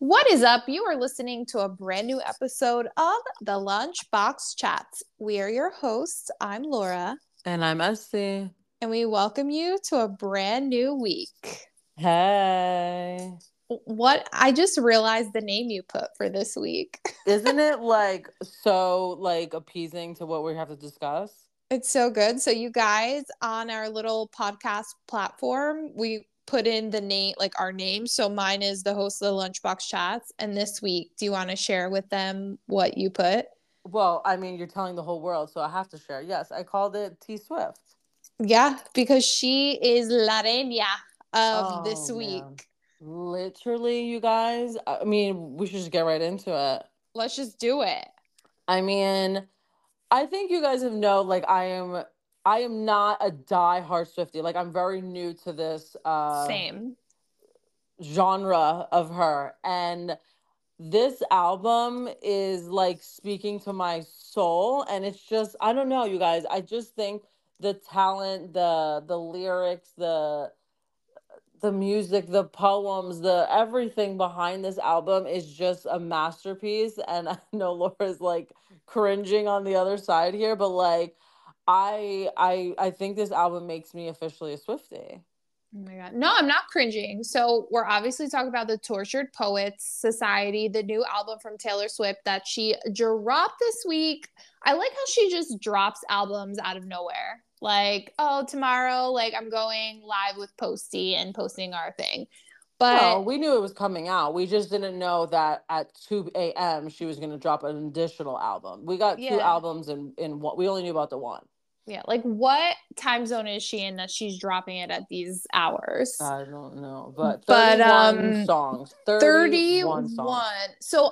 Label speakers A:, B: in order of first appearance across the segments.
A: What is up? You are listening to a brand new episode of the Lunchbox Chats. We are your hosts. I'm Laura,
B: And I'm Essie.
A: and we welcome you to a brand new week.
B: Hey.
A: What I just realized the name you put for this week.
B: Isn't it so appeasing to what we have to discuss?
A: It's so good. So you guys on our little podcast platform, we put in the name, like our name. So mine is the host of the Lunchbox Chats. And this week, do you want to share with them what you put?
B: Well, I mean, you're telling the whole world, so I have to share. Yes, I called it T Swift.
A: Yeah, because she is La Reina of this
B: Oh man.
A: week.
B: Literally, you guys. I mean, we should just get right into it.
A: Let's just do it.
B: I mean, I think you guys have know like I am not a die-hard Swiftie. Like I'm very new to this
A: Same.
B: genre of her. And this album is like speaking to my soul, and it's just I don't know, you guys. I just think the talent, the lyrics, the music, the poems, the everything behind this album is just a masterpiece. And I know Laura's like cringing on the other side here, but like I think this album makes me officially a Swiftie.
A: Oh my God. No, I'm not cringing. So, we're obviously talking about the Tortured Poets Society, the new album from Taylor Swift that she dropped this week. I like how she just drops albums out of nowhere. Like, oh, tomorrow, like I'm going live with Posty and posting our thing. But
B: No, we knew it was coming out. We just didn't know that at 2 a.m. she was going to drop an additional album. We got two
A: yeah,
B: albums in one. We only knew about the one.
A: yeah. Like, what time zone is she in that she's dropping it at these hours?
B: I don't know, but
A: But
B: 31 songs. 31
A: 31.
B: songs.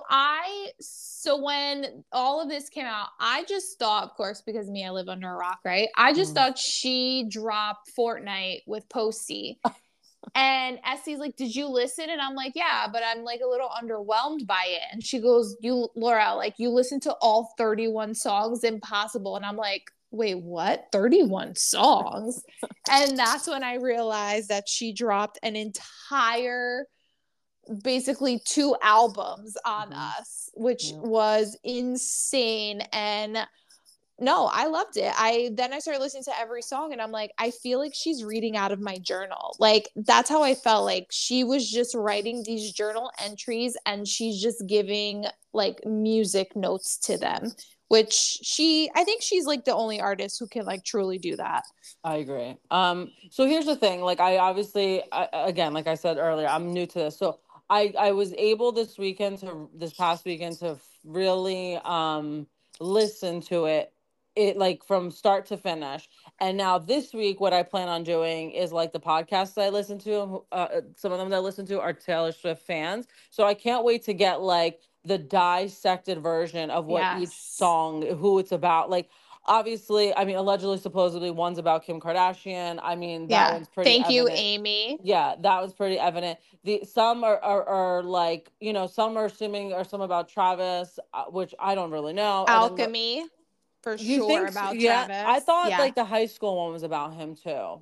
A: So when all of this came out, I just thought, of course, because me, I live under a rock, right? I just
B: Mm.
A: thought she dropped Fortnite with Posty. And Essie's like, "Did you listen?" And I'm like, "Yeah, but I'm like a little underwhelmed by it." And she goes, "You, Laura, like you listen to all 31 songs? Impossible." And I'm like, "Wait, what? 31 songs?" And that's when I realized that she dropped an entire, basically two albums on
B: Mhm.
A: us, which
B: Yeah.
A: was insane. And no, I loved it. I started listening to every song and I'm like, I feel like she's reading out of my journal. Like that's how I felt. Like she was just writing these journal entries and she's just giving like music notes to them, which I think she's like the only artist who can like truly do that.
B: I agree. So here's the thing. Like again, like I said earlier, I'm new to this. So I was able this past weekend to really listen to it like from start to finish. And now this week, what I plan on doing is like the podcasts that I listen to. Some of them that I listen to are Taylor Swift fans. So I can't wait to get like the dissected version of what each
A: Yes.
B: song, who it's about. Like obviously, I mean, allegedly, supposedly, one's about Kim Kardashian. I mean, that
A: Yeah.
B: one's pretty
A: Thank you,
B: evident.
A: Amy.
B: Yeah, that was pretty evident. The some are like, some are assuming are some about Travis, which I don't really know. And then
A: Alchemy, for
B: you
A: sure,
B: think,
A: about
B: yeah, I
A: Travis.
B: thought
A: Yeah.
B: like the high school one was about him too.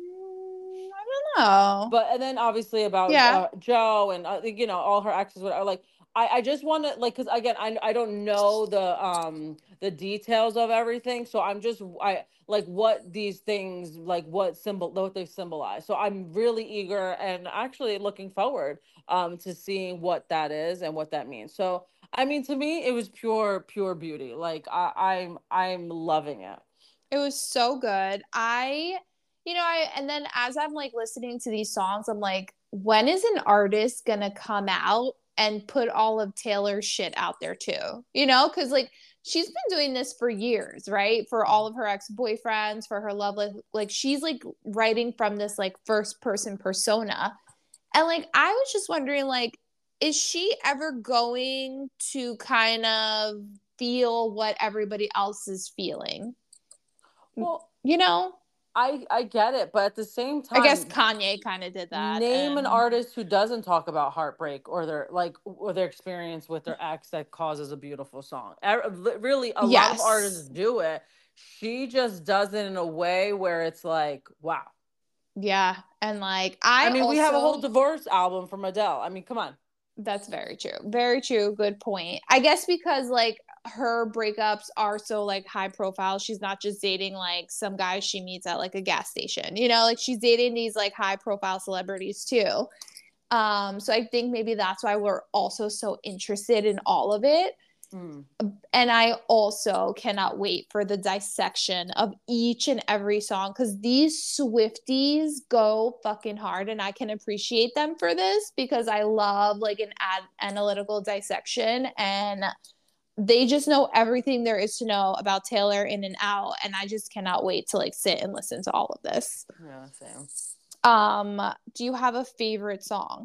A: I don't know.
B: But and then obviously about
A: Yeah.
B: Joe and all her exes whatever. Like I just want to like, because again I don't know the details of everything, so I like what these things, like what they symbolize. So I'm really eager and actually looking forward to seeing what that is and what that means. So I mean, to me it was pure beauty. Like I'm loving it.
A: It was so good. And then as I'm like listening to these songs, I'm like, when is an artist gonna come out and put all of Taylor's shit out there too? Because like she's been doing this for years, right? For all of her ex-boyfriends, for her love life. Like she's like writing from this like first person persona. And like I was just wondering, like, is she ever going to kind of feel what everybody else is feeling?
B: Well,
A: you know
B: I get it, but at the same
A: I guess
B: time,
A: Kanye kind of did that.
B: name an
A: And
B: artist who doesn't talk about heartbreak or their experience with their ex that causes a beautiful song. Really, a lot of artists
A: yes,
B: do it. She just does it in a way where it's like, wow.
A: yeah, and like
B: I
A: I
B: mean, we have a whole
A: also
B: divorce album from Adele. I mean, come on.
A: That's very true. Very true. Good point. I guess because like her breakups are so like high profile, she's not just dating like some guy she meets at like a gas station. You know, like she's dating these like high profile celebrities too. So I think maybe that's why we're also so interested in all of it.
B: Mm.
A: And I also cannot wait for the dissection of each and every song because these Swifties go fucking hard, and I can appreciate them for this because I love like an analytical dissection, and they just know everything there is to know about Taylor in and out, and I just cannot wait to like sit and listen to all of this.
B: Yeah, same.
A: Do you have a favorite song?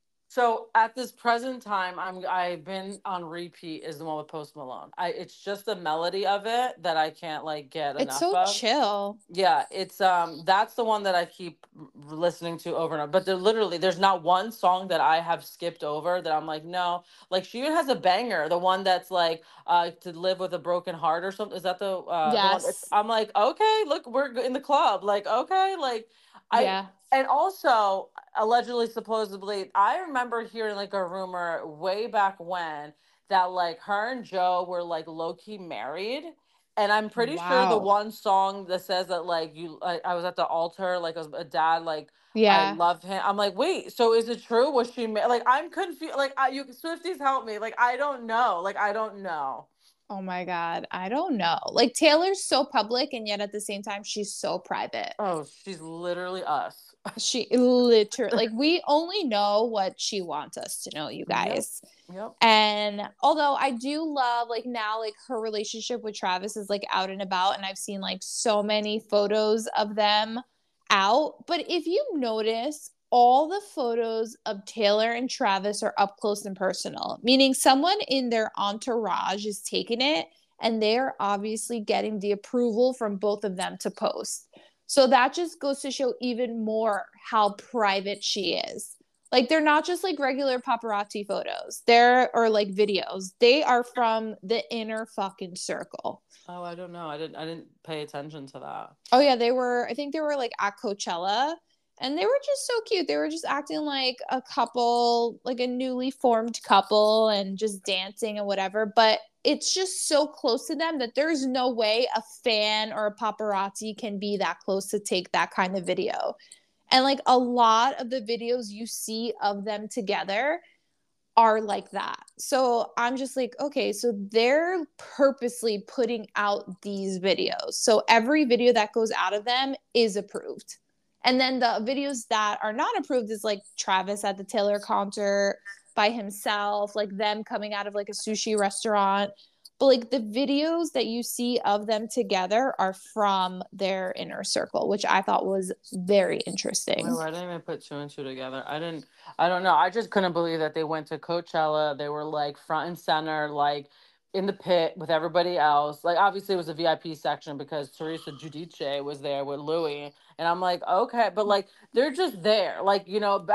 B: So at this present time, I've been on repeat is the one with Post Malone. It's just the melody of it that I can't like get
A: It's
B: enough
A: so
B: of.
A: chill.
B: Yeah, it's that's the one that I keep listening to over and over. But there's not one song that I have skipped over that I'm like, no. Like she even has a banger, the one that's like to live with a broken heart or something. Is that the one?
A: Yes.
B: I'm like, okay, look, we're in the club. Like, okay, like I
A: Yeah.
B: and also allegedly, supposedly, I remember hearing like a rumor way back when that like her and Joe were like low key married. And I'm pretty sure the
A: Wow.
B: one song that says that like I was at the altar, like as a dad, like I
A: Yeah.
B: love him. I'm like, wait, so is it true? Was she like I'm confused? Like you Swifties help me. Like I don't know. Like I don't know.
A: Oh my God. I don't know. Like Taylor's so public and yet at the same time she's so private.
B: Oh, she's literally us.
A: She literally like we only know what she wants us to know, you
B: Yep.
A: guys.
B: Yep.
A: And although I do love like now like her relationship with Travis is like out and about and I've seen like so many photos of them out, but if you notice all the photos of Taylor and Travis are up close and personal, meaning someone in their entourage is taking it and they're obviously getting the approval from both of them to post. So that just goes to show even more how private she is. Like they're not just like regular paparazzi photos. They're or like videos. They are from the inner fucking circle.
B: Oh, I don't know. I didn't pay attention to that.
A: Oh yeah, they were I think they were like at Coachella and they were just so cute. They were just acting like a couple, like a newly formed couple and just dancing and whatever, but it's just so close to them that there's no way a fan or a paparazzi can be that close to take that kind of video. And like a lot of the videos you see of them together are like that. So I'm just like, okay, so they're purposely putting out these videos. So every video that goes out of them is approved. And then the videos that are not approved is like Travis at the Taylor concert by himself, like them coming out of like a sushi restaurant. But like the videos that you see of them together are from their inner circle, which I thought was very interesting.
B: Oh, I didn't even put two and two together. I don't know. I just couldn't believe that they went to Coachella. They were like front and center, like in the pit with everybody else. Like obviously it was a VIP section because Teresa Giudice was there with Louis. And I'm like, okay, but like they're just there. Like,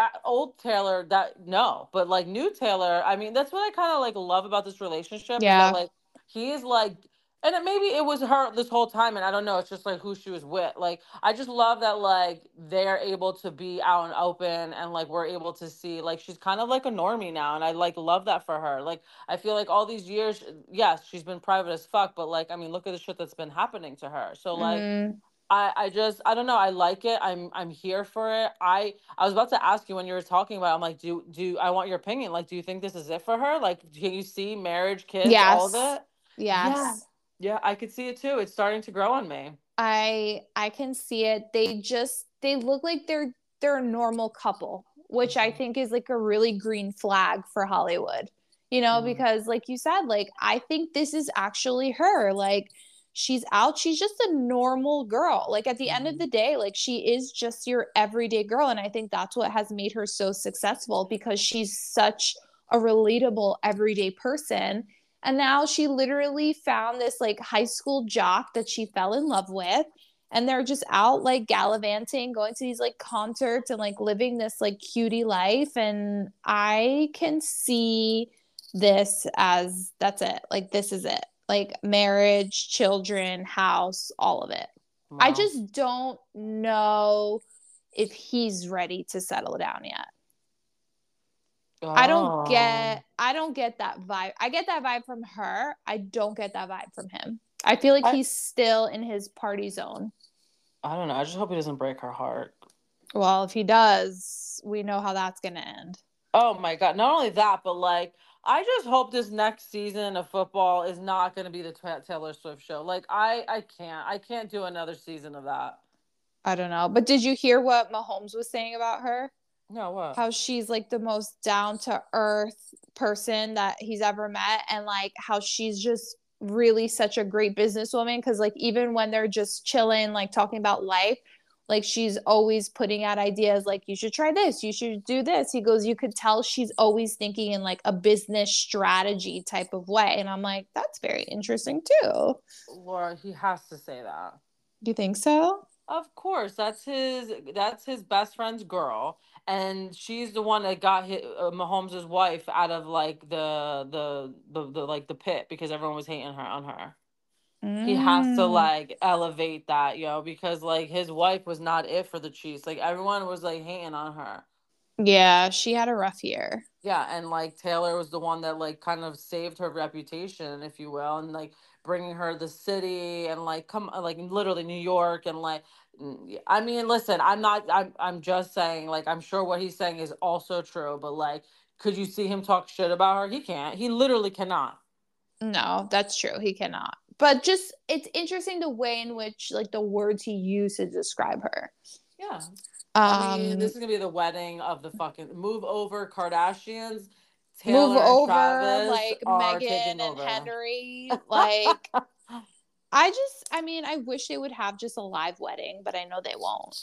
B: old Taylor, that no, but like new Taylor, I mean, that's what I kind of like love about this relationship is that
A: Yeah.
B: like he is like and maybe it was her this whole time, and I don't know. It's just like who she was with. Like I just love that like they're able to be out and open, and like we're able to see like she's kind of like a normie now, and I like love that for her. Like I feel like all these years, yes, she's been private as fuck, but like I mean, look at the shit that's been happening to her. So like
A: Mm,
B: I don't know. I like it. I'm here for it. I was about to ask you when you were talking about. I'm like, do I want your opinion? Like, do you think this is it for her? Like, can you see marriage, kids, all of
A: yes.
B: it? Yeah,
A: Yes.
B: yeah. I could see it too. It's starting to grow on me.
A: I can see it. They look like they're a normal couple, which I
B: Mhm.
A: think is like a really green flag for Hollywood. You know,
B: Mhm.
A: because like you said, like I think this is actually her. Like she's out, she's just a normal girl. Like at the end of
B: Mhm.
A: the day, like she is just your everyday girl and I think that's what has made her so successful because she's such a relatable everyday person and now she literally found this like high school jock that she fell in love with. And they're just out like gallivanting, going to these like concerts and like living this like cutie life. And I can see this as that's it. Like, this is it. Like, marriage, children, house, all of it. I
B: Wow.
A: just don't know if he's ready to settle down yet.
B: Oh,
A: I don't get that vibe. I get that vibe from her. I don't get that vibe from him. I feel like
B: I
A: he's still in his party zone.
B: I don't know. I just hope he doesn't break her heart.
A: Well, if he does, we know how that's going to end.
B: Oh my God. Not only that, but like, I just hope this next season of football is not going to be the Taylor Swift show. Like, I can't do another season of that.
A: I don't know. But did you hear what Mahomes was saying about her?
B: No, what?
A: How she's like the most down to earth person that he's ever met, and like how she's just really such a great businesswoman, because like even when they're just chilling like talking about life, like she's always putting out ideas like you should try this, you should do this. He goes, you could tell she's always thinking in like a business strategy type of way, and I'm like, that's very interesting too.
B: Laura, he has to say that.
A: Do you think so?
B: Of course, that's his best friend's girl, and she's the one that got Mahomes' wife out of like the like the pit because everyone was hating her on her. He has to
A: Mm.
B: like elevate that, because like his wife was not it for the Chiefs. Like everyone was like hating on her.
A: Yeah, she had a rough year.
B: Yeah, and like Taylor was the one that like kind of saved her reputation, if you will, and like bringing her the city and like come like literally New York and like I mean, listen, I'm just saying like I'm sure what he's saying is also true, but like could you see him talk shit about her? He can't. He literally cannot.
A: No, that's true. He cannot. But just it's interesting the way in which like the words he used to describe her.
B: Yeah. I mean,
A: Um
B: this is gonna be the wedding of the fucking move over Kardashians.
A: Move
B: Taylor and
A: over
B: Travis
A: like
B: are
A: Megan
B: taking
A: and
B: over.
A: Henry. Like I mean, I wish they would have just a live wedding, but I know they won't.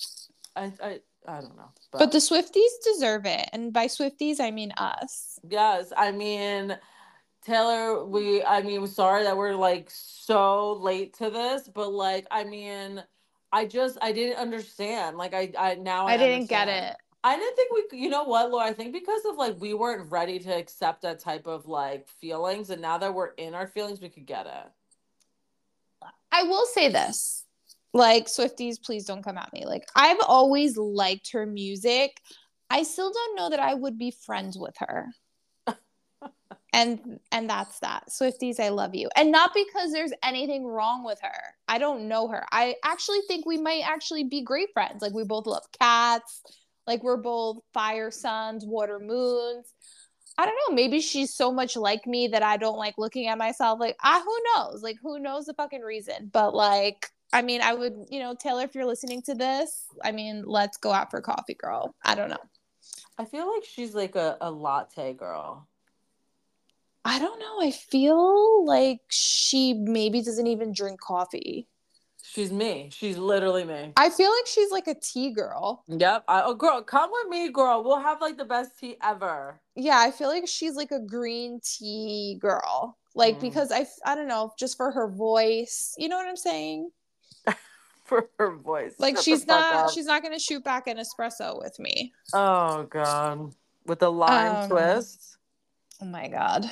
B: I don't know,
A: But
B: but
A: the Swifties deserve it. And by Swifties, I mean us.
B: yes, I mean Taylor, I mean, we're sorry that we're like so late to this, but like, I mean, I didn't understand. Like, now I
A: I didn't get
B: understand.
A: it.
B: I didn't think you know what, Laura? I think because of like, we weren't ready to accept that type of like feelings. And now that we're in our feelings, we could get it.
A: I will say this. Like Swifties, please don't come at me. Like I've always liked her music. I still don't know that I would be friends with her. And that's that. Swifties, I love you. And not because there's anything wrong with her. I don't know her. I actually think we might actually be great friends. Like we both love cats. Like we're both fire suns, water moons. I don't know. Maybe she's so much like me that I don't like looking at myself. Like, who knows? Like, who knows the fucking reason? But like, I mean, I would, Taylor, if you're listening to this, I mean, let's go out for coffee, girl. I don't know.
B: I feel like she's like a latte girl.
A: I don't know. I feel like she maybe doesn't even drink coffee.
B: She's me. She's literally me.
A: I feel like she's like a tea girl.
B: Yep. Oh, girl, come with me, girl. We'll have like the best tea ever.
A: Yeah, I feel like she's like a green tea girl. Like
B: Mm.
A: because I don't know, just for her voice. You know what I'm saying?
B: For her voice.
A: Like
B: Shut the fuck up.
A: she's not gonna shoot back an espresso with me.
B: Oh God. With the lime
A: Um,
B: twist.
A: oh my god.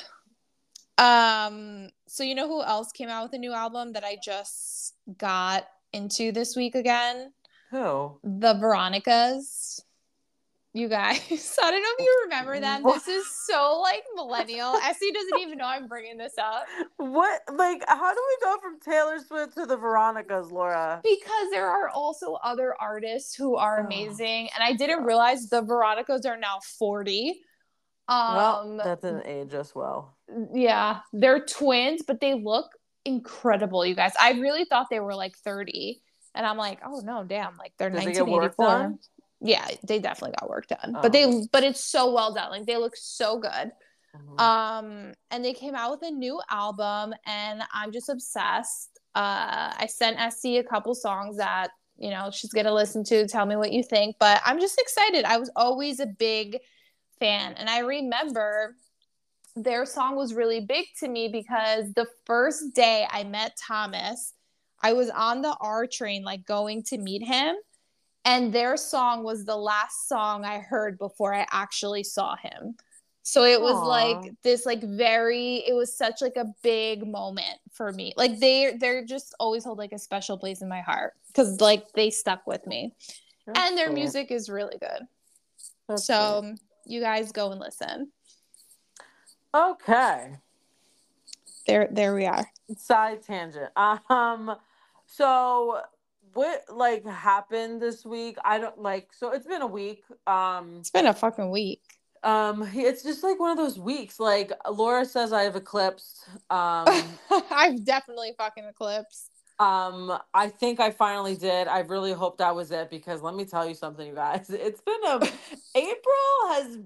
A: So you know who else came out with a new album that I just got into this week again?
B: Who?
A: The Veronicas. You guys, I don't know if you remember them.
B: What?
A: This is so like millennial. Essie doesn't even know I'm bringing this up
B: What? Like, how do we go from Taylor Swift to the Veronicas, Laura?
A: because there are also other artists who are
B: Oh,
A: amazing, and I didn't
B: God.
A: realize the Veronicas are now 40.
B: Well,
A: Um,
B: that didn't age us well.
A: yeah, they're twins, but they look incredible, you guys. I really thought they were like 30, and I'm like, oh no, damn, like they're
B: Did they get work
A: 1984.
B: done?
A: Yeah, they definitely got work done, but
B: Oh.
A: it's so well done. Like they look so good.
B: Mhm.
A: And they came out with a new album, and I'm just obsessed. I sent Essie a couple songs that she's gonna listen to, tell me what you think, but I'm just excited. I was always a big fan, and I remember their song was really big to me because the first day I met Thomas, I was on the R train, like going to meet him. And their song was the last song I heard before I actually saw him. So it was like
B: Aw.
A: this, like it was such like a big moment for me. Like they're just always hold like a special place in my heart because like they stuck with me.
B: That's
A: And their
B: sweet.
A: music is really good.
B: That's sweet.
A: So You guys go and listen.
B: Okay.
A: There we are.
B: Side tangent. So what like happened this week? I don't like. So it's been a week.
A: It's been a fucking week.
B: It's just like one of those weeks. Like Laura says, I have eclipsed.
A: I've definitely fucking eclipsed.
B: I think I finally did. I really hope that was it because let me tell you something, you guys. It's been a April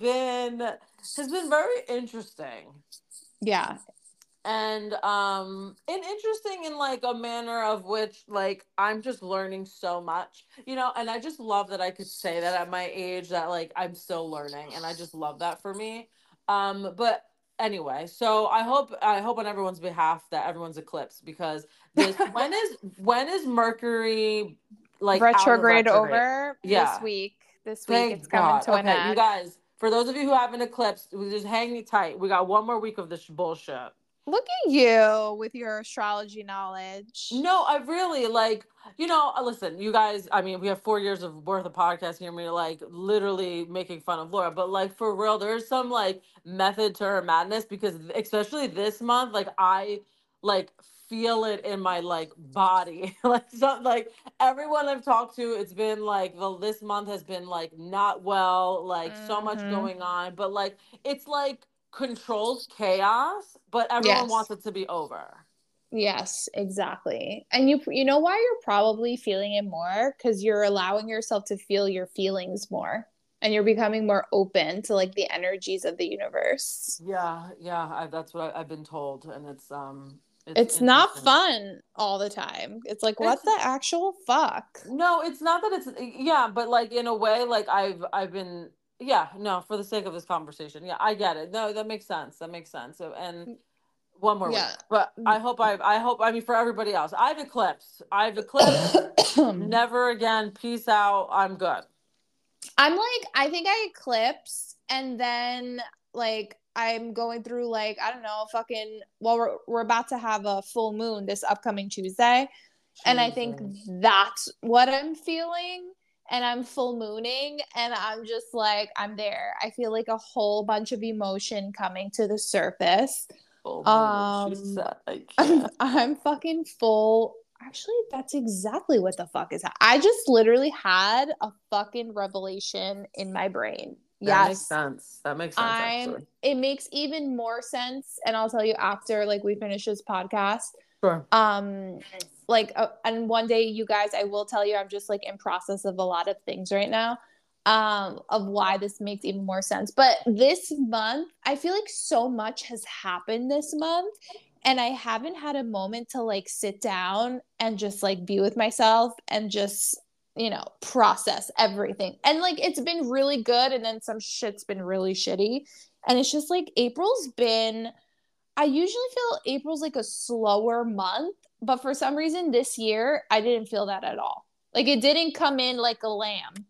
B: has been very interesting.
A: Yeah.
B: And interesting in like a manner of which like I'm just learning so much, and I just love that I could say that at my age that like I'm still learning, and I just love that for me. But anyway, so I hope on everyone's behalf that everyone's eclipsed because this when is Mercury like out of
A: Retrograde
B: retrograde?
A: over this
B: Yeah.
A: week. This week it's
B: Thank
A: coming
B: God.
A: to an
B: Okay, you
A: end.
B: guys, for those of you who haven't eclipsed, just hang tight. We got one more week of this bullshit.
A: Look at you with your astrology knowledge.
B: No, I really like, listen, you guys, I mean, we have 4 years of worth of podcast here, me like literally making fun of Laura, but like for real, there's some like method to her madness because especially this month, like I like feel it in my like body. Like something like everyone I've talked to, it's been like this month has been like not well, like so much
A: Mm-hmm.
B: going on, but like it's like controlled chaos, but everyone
A: Yes.
B: wants it to be over.
A: Yes, exactly. And you know why you're probably feeling it more? Because you're allowing yourself to feel your feelings more. And you're becoming more open to like the energies of the universe.
B: Yeah, yeah, that's what I've been told, and it's
A: It's not
B: interesting.
A: fun all the time. It's like, what
B: It's
A: the actual fuck?
B: no, it's not that it's yeah, but like in a way, like I've been yeah, no, for the sake of this conversation, yeah, I get it. No, that makes sense. That makes sense. So, and one more week,
A: Yeah.
B: but I mean for everybody else, I've eclipsed. Never again. Peace out. I'm good.
A: I'm like, I think I eclipsed and then like I'm going through like, I don't know, fucking well, we're about to have a full moon this upcoming Tuesday. And I think
B: Jesus.
A: that's what I'm feeling. And I'm full mooning and I'm just like, I'm there. I feel like a whole bunch of emotion coming to the surface.
B: Full moon. She
A: Um,
B: said, I
A: I'm,
B: can't.
A: I'm fucking full. Actually, that's exactly what the fuck is. I just literally had a fucking revelation in my brain.
B: That makes
A: Yes,
B: sense. That makes sense, actually.
A: it makes even more sense. And I'll tell you after like we finish this podcast.
B: Sure.
A: Um, like, and one day, you guys, I will tell you, I'm just like in process of a lot of things right now. Of why this makes even more sense. But this month, I feel like so much has happened this month and I haven't had a moment to like sit down and just like be with myself and just, process everything. And like it's been really good and then some shit's been really shitty. And it's just like I usually feel April's like a slower month, but for some reason this year I didn't feel that at all. Like it didn't come in like a lamb.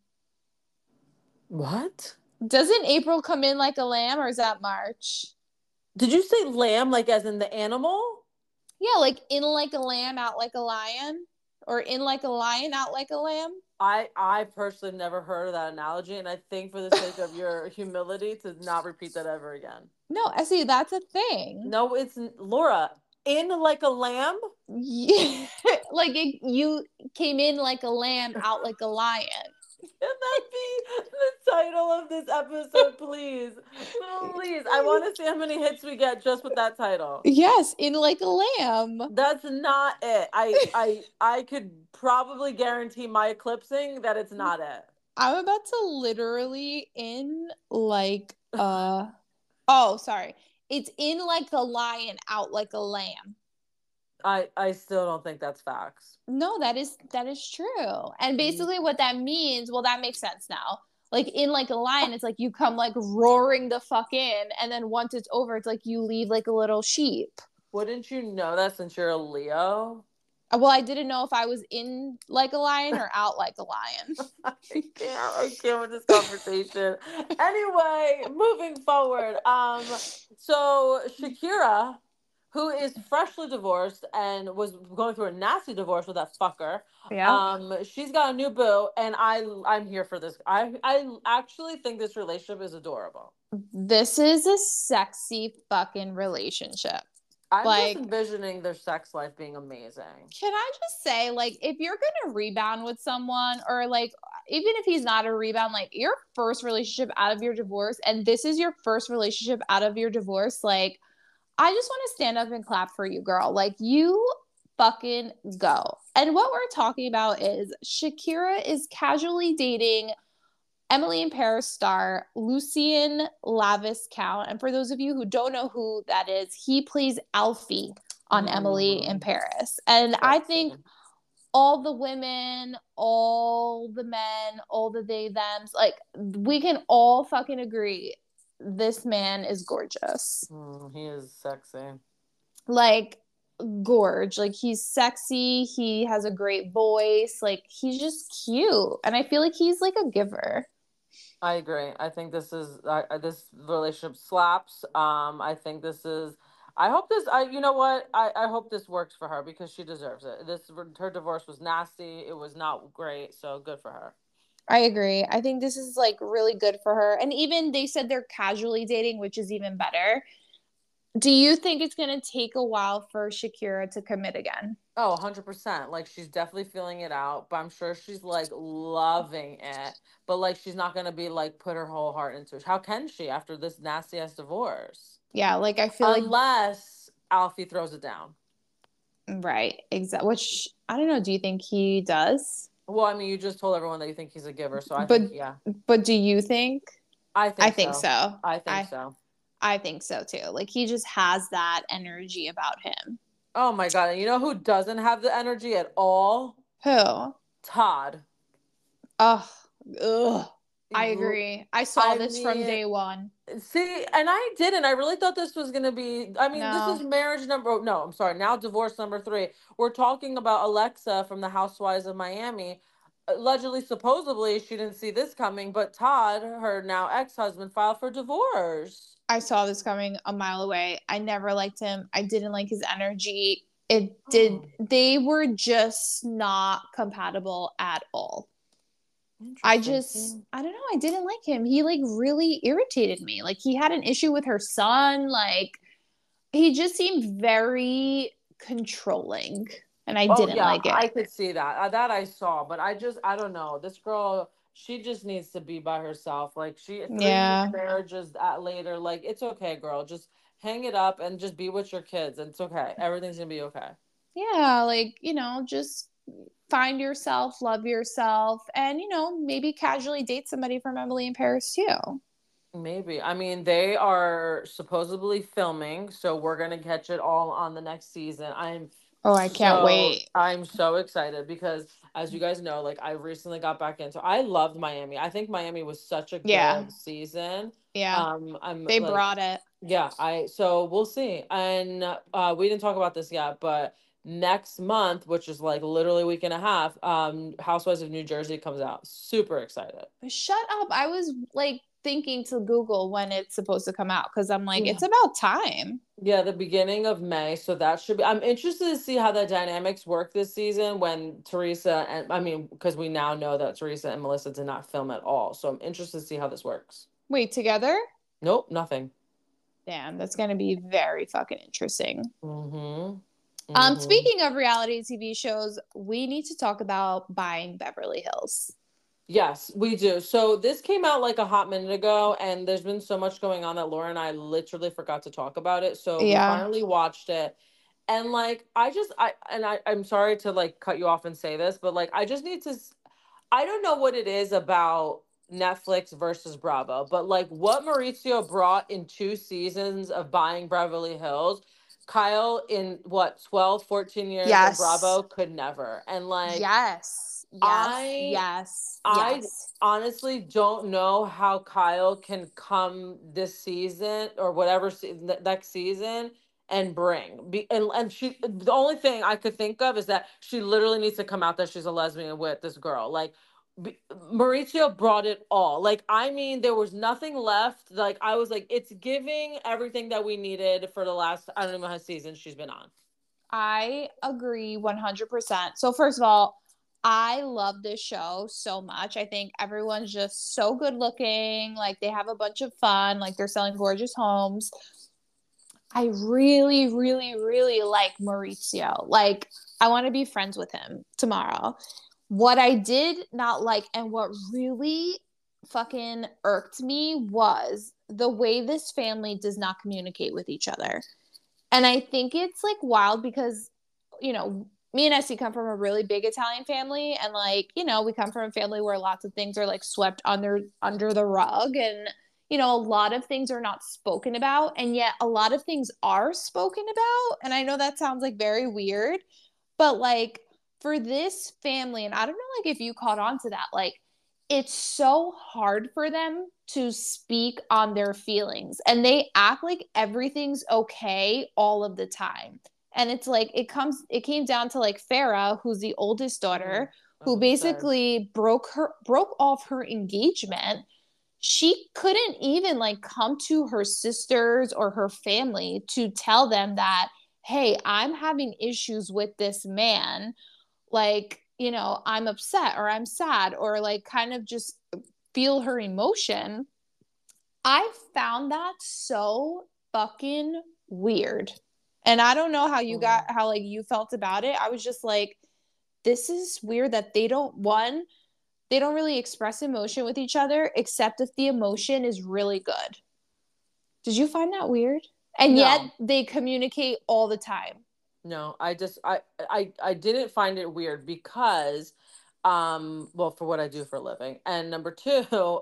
B: What?
A: Doesn't April come in like a lamb or is that March?
B: Did you say lamb, like as in the animal?
A: Yeah, like in like a lamb, out like a lion, or in like a lion, out like a lamb.
B: I personally have never heard of that analogy, and I think for the sake of your humility to not repeat that ever again.
A: No, I see that's a thing.
B: No, it's Laura. In like a lamb?
A: Yeah. Like you came in like a lamb, out like a lion.
B: Can that be the title of this episode, please? Please. I want to see how many hits we get just with that title.
A: Yes, in like a lamb.
B: That's not it. I could probably guarantee my eclipsing that it's not it.
A: I'm about to literally in like oh, sorry. It's in like a lion, out like a lamb.
B: I still don't think that's facts.
A: No, that is true. And
B: Mm.
A: basically what that means, well, that makes sense now. Like in like a lion, it's like you come like roaring the fuck in, and then once it's over, it's like you leave like a little sheep.
B: Wouldn't you know that since you're a Leo?
A: Well, I didn't know if I was in like a lion or out like a lion.
B: I can't with this conversation. Anyway, moving forward. So Shakira who is freshly divorced and was going through a nasty divorce with that fucker.
A: Yeah.
B: She's got a new boo, and I'm here for this. I actually think this relationship is adorable.
A: This is a sexy fucking relationship.
B: I'm just
A: Like,
B: envisioning their sex life being amazing.
A: can I just say, like, if you're gonna rebound with someone, or like, even if he's not a rebound, like your first relationship out of your divorce, and this is your first relationship out of your divorce, like, I just want to stand up and clap for you, girl. Like, you fucking go. And what we're talking about is Shakira is casually dating Emily in Paris star Lucien Laviscount. And for those of you who don't know who that is, he plays Alfie on Emily in
B: Mm,
A: Paris. And I think
B: sexy.
A: all the women, all the men, all the they thems, like, we can all fucking agree this man is gorgeous.
B: He is sexy.
A: Like, gorge. Like, he's sexy, he has a great voice, like he's just cute. And I feel like he's like a giver.
B: I agree. I think this relationship slaps. I think this is. I hope this. You know what? I hope this works for her because she deserves it. Her divorce was nasty. It was not great. So good for her.
A: I agree. I think this is like really good for her. And even they said they're casually dating, which is even better. Do you think it's going to take a while for Shakira to commit again?
B: Oh, 100%. Like she's definitely feeling it out, but I'm sure she's like loving it. But like she's not gonna be like put her whole heart into it. How can she after this nasty ass divorce?
A: Yeah, like I feel like,
B: Unless Alfie throws it down.
A: right, exactly. Which I don't know. Do you think he does?
B: Well, I mean, you just told everyone that you think he's a giver, so I
A: But
B: think yeah.
A: do you think?
B: I
A: I
B: think
A: think
B: so.
A: so.
B: I think
A: I
B: so.
A: I think so too. Like, he just has that energy about him.
B: Oh my God. And you know who doesn't have the energy at all?
A: Who?
B: Todd.
A: Oh, ugh. I
B: You-
A: agree. I saw
B: I
A: this from
B: mean,
A: day one.
B: see, and I didn't. I really thought this was going to be, I mean, this is
A: No,
B: marriage number, oh, no, I'm sorry, now divorce number three. We're talking about Alexa from the Housewives of Miami. Allegedly, supposedly, she didn't see this coming, but Todd, her now ex-husband, filed for divorce.
A: I saw this coming a mile away. I never liked him. I didn't like his energy. It did.
B: Oh,
A: They were just not compatible at all.
B: interesting. See?
A: I don't know. I didn't like him. He like really irritated me. Like, he had an issue with her son. Like, he just seemed very controlling, and I
B: Oh
A: didn't
B: yeah,
A: like it.
B: I could see that. That I saw, but I don't know. This girl, she just needs to be by herself. Like she three
A: Yeah.
B: marriages later, like it's okay, girl. Just hang it up and just be with your kids. It's okay. Everything's gonna be okay.
A: Yeah, like, just find yourself, love yourself, and, maybe casually date somebody from Emily in Paris too.
B: Maybe. I mean, they are supposedly filming, so we're gonna catch it all on the next season.
A: Oh, I can't wait.
B: I'm so excited because as you guys know, like I recently got back into I loved Miami. I think Miami was such a
A: Yeah.
B: good season.
A: Yeah.
B: I'm
A: They
B: like
A: brought it.
B: yeah, I so we'll see. And we didn't talk about this yet, but next month, which is like literally a week and a half, Housewives of New Jersey comes out. Super excited.
A: Shut up. I was like thinking to Google when it's supposed to come out, because I'm like, it's about time.
B: Yeah, the beginning of May. So that should be. I'm interested to see how the dynamics work this season when Teresa and I mean, because we now know that Teresa and Melissa did not film at all. So I'm interested to see how this works.
A: Wait, together?
B: Nope, nothing.
A: Damn, that's going to be very fucking interesting.
B: Mm-hmm. Mm-hmm.
A: Speaking of reality TV shows, we need to talk about Buying Beverly Hills.
B: Yes, we do. So this came out like a hot minute ago, and there's been so much going on that Laura and I literally forgot to talk about it. So we
A: Yeah.
B: finally watched it. And like I'm sorry to like cut you off and say this, but like I just need to I don't know what it is about Netflix versus Bravo, but like what Mauricio brought in 2 seasons of Buying Beverly Hills, Kyle in what 12, 14 years of
A: Yes.
B: Bravo could never. And like
A: Yes. Yes.
B: I
A: Yes.
B: I
A: Yes.
B: honestly don't know how Kyle can come this season or whatever next season and and she the only thing I could think of is that she literally needs to come out that she's a lesbian with this girl. Like Maurizio brought it all. Like, I mean, there was nothing left. Like, I was like, it's giving everything that we needed for the last, I don't know how many seasons she's been on.
A: I agree 100%. So, first of all, I love this show so much. I think everyone's just so good looking. Like, they have a bunch of fun. Like, they're selling gorgeous homes. I really, really, really like Maurizio. Like, I want to be friends with him tomorrow. What I did not like and what really fucking irked me was the way this family does not communicate with each other. And I think it's like wild because, me and Essie come from a really big Italian family. And like, we come from a family where lots of things are like swept under the rug. And, a lot of things are not spoken about. And yet a lot of things are spoken about. And I know that sounds like very weird, but like for this family, and I don't know like if you caught on to that, like it's so hard for them to speak on their feelings and they act like everything's okay all of the time. And it's like it came down to like Farah, who's the oldest daughter,
B: I was
A: who
B: about to say.
A: basically broke off her engagement. She couldn't even like come to her sisters or her family to tell them that, hey, I'm having issues with this man, like, I'm upset or I'm sad or like kind of just feel her emotion. I found that so fucking weird. And I don't know how
B: Mm.
A: how like you felt about it. I was just like, this is weird that they don't really express emotion with each other except if the emotion is really good. Did you find that weird? And yet
B: No,
A: they communicate all the time.
B: no, I didn't find it weird because, well, for what I do for a living. And number two,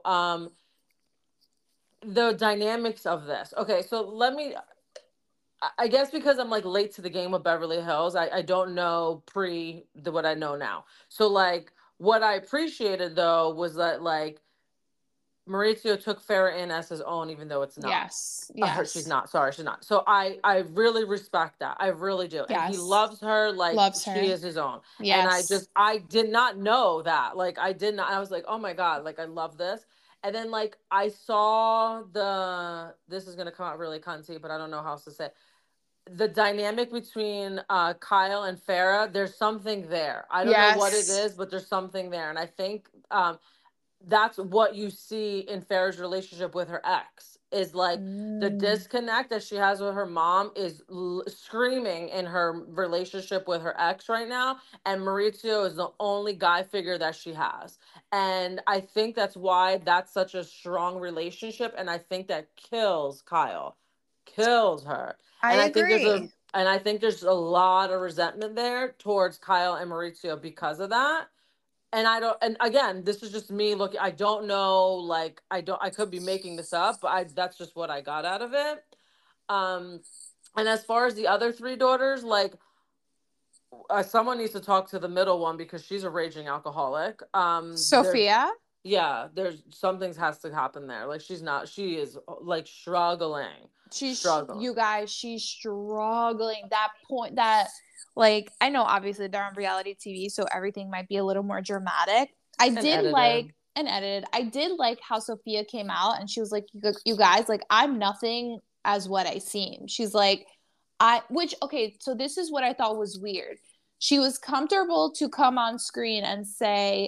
B: the dynamics of this. Okay, so let me, I guess because I'm like late to the game with Beverly Hills, I don't know what I know now. So like what I appreciated though was that like Maurizio took Farah in as his own, even though it's not.
A: Yes.
B: She's
A: Yes.
B: not. Sorry, she's not. So I really respect that. I really do. And he
A: Yes.
B: loves her like
A: Loves
B: she
A: her.
B: is his own. And
A: Yes.
B: I did not know that. Like I did not. I was like, oh my god, like I love this. And then like I saw this is gonna come out really cunty, but I don't know how else to say it. The dynamic between Kyle and Farah. There's something there. I don't know what it
A: Yes.
B: is, but there's something there. And I think that's what you see in Farrah's relationship with her ex is like the
A: Mm.
B: disconnect that she has with her mom is screaming in her relationship with her ex right now, and Maurizio is the only guy figure that she has. And I think that's why that's such a strong relationship, and I think that kills Kyle, kills her.
A: I
B: And I think
A: agree.
B: there's a lot of resentment there towards Kyle and Maurizio because of that. And I don't, and again, this is just me looking, I don't know, like I could be making this up, but that's just what I got out of it. um and as far as the other three daughters, like someone needs to talk to the middle one because she's a raging alcoholic. There's
A: Sophia,
B: Yeah, there's something's has to happen there. Like she is like struggling.
A: you guys, she's struggling. That point that, like, I know obviously they're on reality TV, so everything might be a little more dramatic. I
B: And
A: did
B: edited.
A: like and edited. I did like how Sophia came out and she was like, you guys, like, I'm nothing as what I seem. She's like, which, okay, so this is what I thought was weird. She was comfortable to come on screen and say,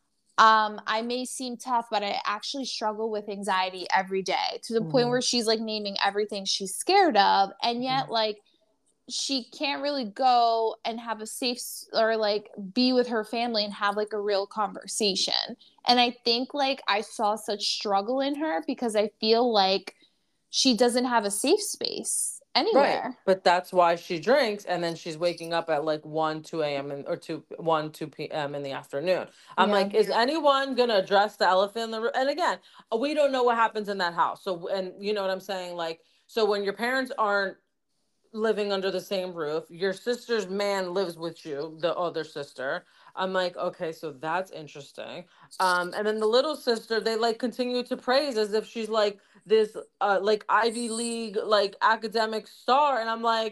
A: I may seem tough, but I actually struggle with anxiety every day to the point
B: Hmm.
A: where she's like naming everything she's scared of. And
B: Hmm.
A: yet, like, she can't really go and have a safe or like be with her family and have like a real conversation. And I think like I saw such struggle in her because I feel like she doesn't have a safe space
B: Right.
A: anywhere.
B: But that's why she drinks, and then she's waking up at like 1, 2 a.m. Or 2 p.m. in the afternoon. I'm
A: Yeah.
B: like, is anyone gonna address the elephant in the room? And again, we don't know what happens in that house. So, and you know what I'm saying? Like, so when your parents aren't living under the same roof, your sister's man lives with you, the other sister. I'm like, okay, so that's interesting. And then the little sister, they like continue to praise as if she's like this like Ivy League like academic star. And I'm like,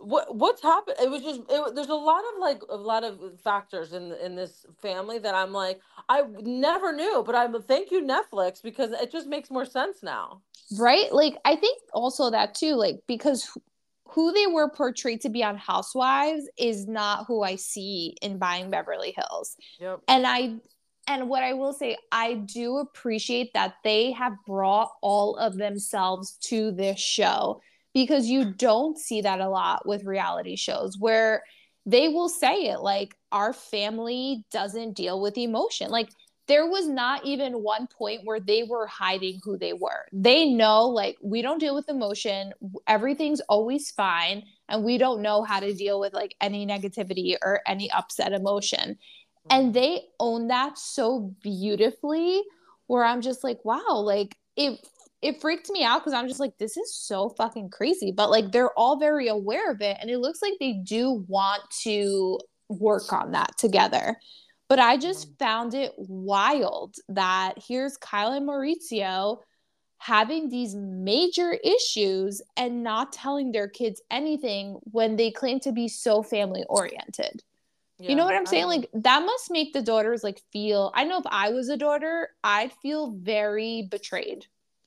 B: what's happened? It was just there's a lot of factors in this family that I'm like I never knew, but I'm thank you Netflix because it just makes more sense now.
A: Right? Like, I think also that too, like, because who they were portrayed to be on Housewives is not who I see in Buying Beverly Hills.
B: Yep.
A: And and what I will say, I do appreciate that they have brought all of themselves to this show, because you don't see that a lot with reality shows where they will say it like, our family doesn't deal with emotion. Like, there was not even one point where they were hiding who they were. They know, like, we don't deal with emotion. Everything's always fine. And we don't know how to deal with like any negativity or any upset emotion. And
B: Mhm.
A: they own that so beautifully, where I'm just like, wow, like it freaked me out because I'm just like, this is so fucking crazy. But like, they're all very aware of it. And it looks like they do want to work on that together. But I just found it wild that here's Kyle and Maurizio having these major issues and not telling their kids anything when they claim to be so family oriented. You know
B: Yeah,
A: what I'm
B: I
A: saying?
B: agree.
A: Like, that must make the daughters like feel, I know if I was a daughter, I'd feel very betrayed.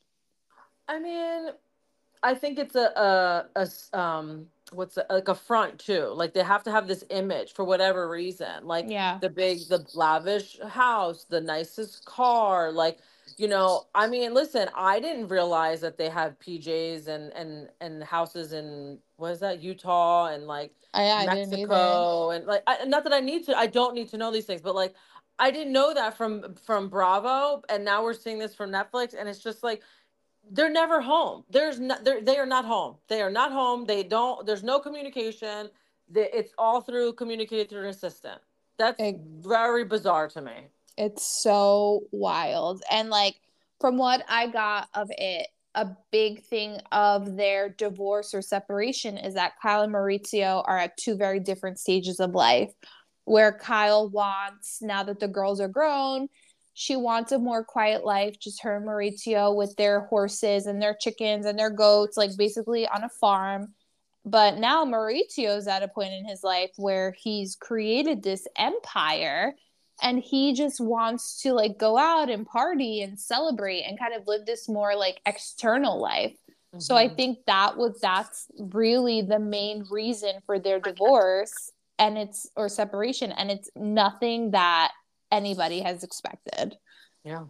B: I mean, I think it's what's like a front too. Like they have to have this image for whatever reason. Like
A: Yeah.
B: the lavish house, the nicest car. Like I mean, listen, I didn't realize that they have PJs and houses in what is that Utah and like
A: I didn't either.
B: Mexico and like not that I need to. I don't need to know these things, but like I didn't know that from Bravo, and now we're seeing this from Netflix, and it's just like they're never home. They are not home. They are not home. They don't. There's no communication. It's all communicated through an assistant. That's
A: It,
B: very bizarre to me.
A: it's so wild. And like, from what I got of it, a big thing of their divorce or separation is that Kyle and Maurizio are at two very different stages of life. Where Kyle wants, now that the girls are grown, she wants a more quiet life, just her and Maurizio with their horses and their chickens and their goats, like basically on a farm. But now Maurizio's at a point in his life where he's created this empire, and he just wants to like go out and party and celebrate and kind of live this more like external life. So I
B: Hmm.
A: think that's really the main reason for their divorce, and it's or separation, and it's nothing that anybody has expected.
B: Yeah.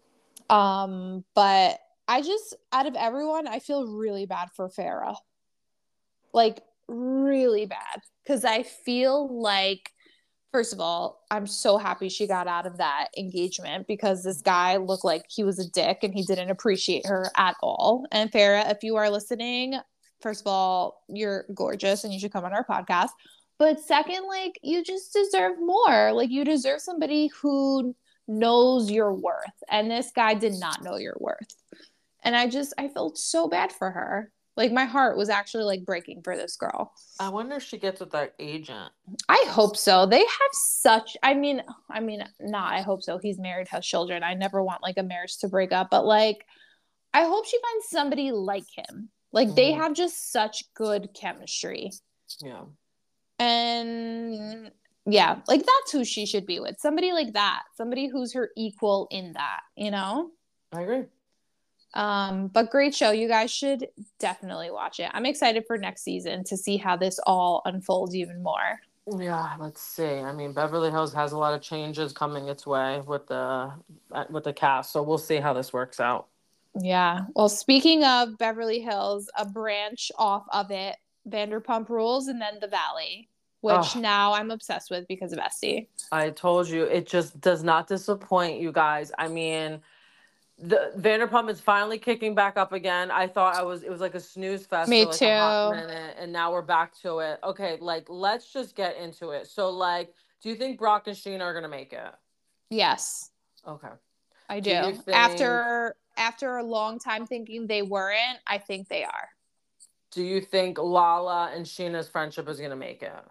A: But I just, out of everyone, I feel really bad for Farah, like really bad, because I feel like, first of all, I'm so happy she got out of that engagement, because this guy looked like he was a dick and he didn't appreciate her at all. And Farah, if you are listening, first of all, you're gorgeous and you should come on our podcast. But second, like, you just deserve more. Like, you deserve somebody who knows your worth. And this guy did not know your worth. And I felt so bad for her. Like, my heart was actually like breaking for this girl.
B: I wonder if she gets with that agent.
A: I hope so. They have such, I hope so. He's married, has children. I never want like a marriage to break up, but like, I hope she finds somebody like him. Like, they
B: Hmm.
A: have just such good chemistry.
B: Yeah,
A: And yeah, like, that's who she should be with. Somebody like that. Somebody who's her equal in that, you know?
B: I agree.
A: But great show. You guys should definitely watch it. I'm excited for next season to see how this all unfolds even more.
B: Yeah, let's see. I mean, Beverly Hills has a lot of changes coming its way with the cast, so we'll see how this works out.
A: Yeah. Well, speaking of Beverly Hills, a branch off of it, Vanderpump Rules, and then The Valley, which
B: Oh,
A: now I'm obsessed with because of Esty.
B: I told you, it just does not disappoint you guys. I mean, the Vanderpump is finally kicking back up again. I thought it was like a snooze fest for
A: Me
B: like a hot
A: too.
B: minute, and now we're back to it. Okay, like let's just get into it. So, like, do you think Brock and Sheena are gonna make it?
A: Yes,
B: Okay.
A: I
B: Do you
A: do.
B: think
A: After a long time thinking they weren't, I think they are.
B: do you think Lala and Sheena's friendship is gonna make it?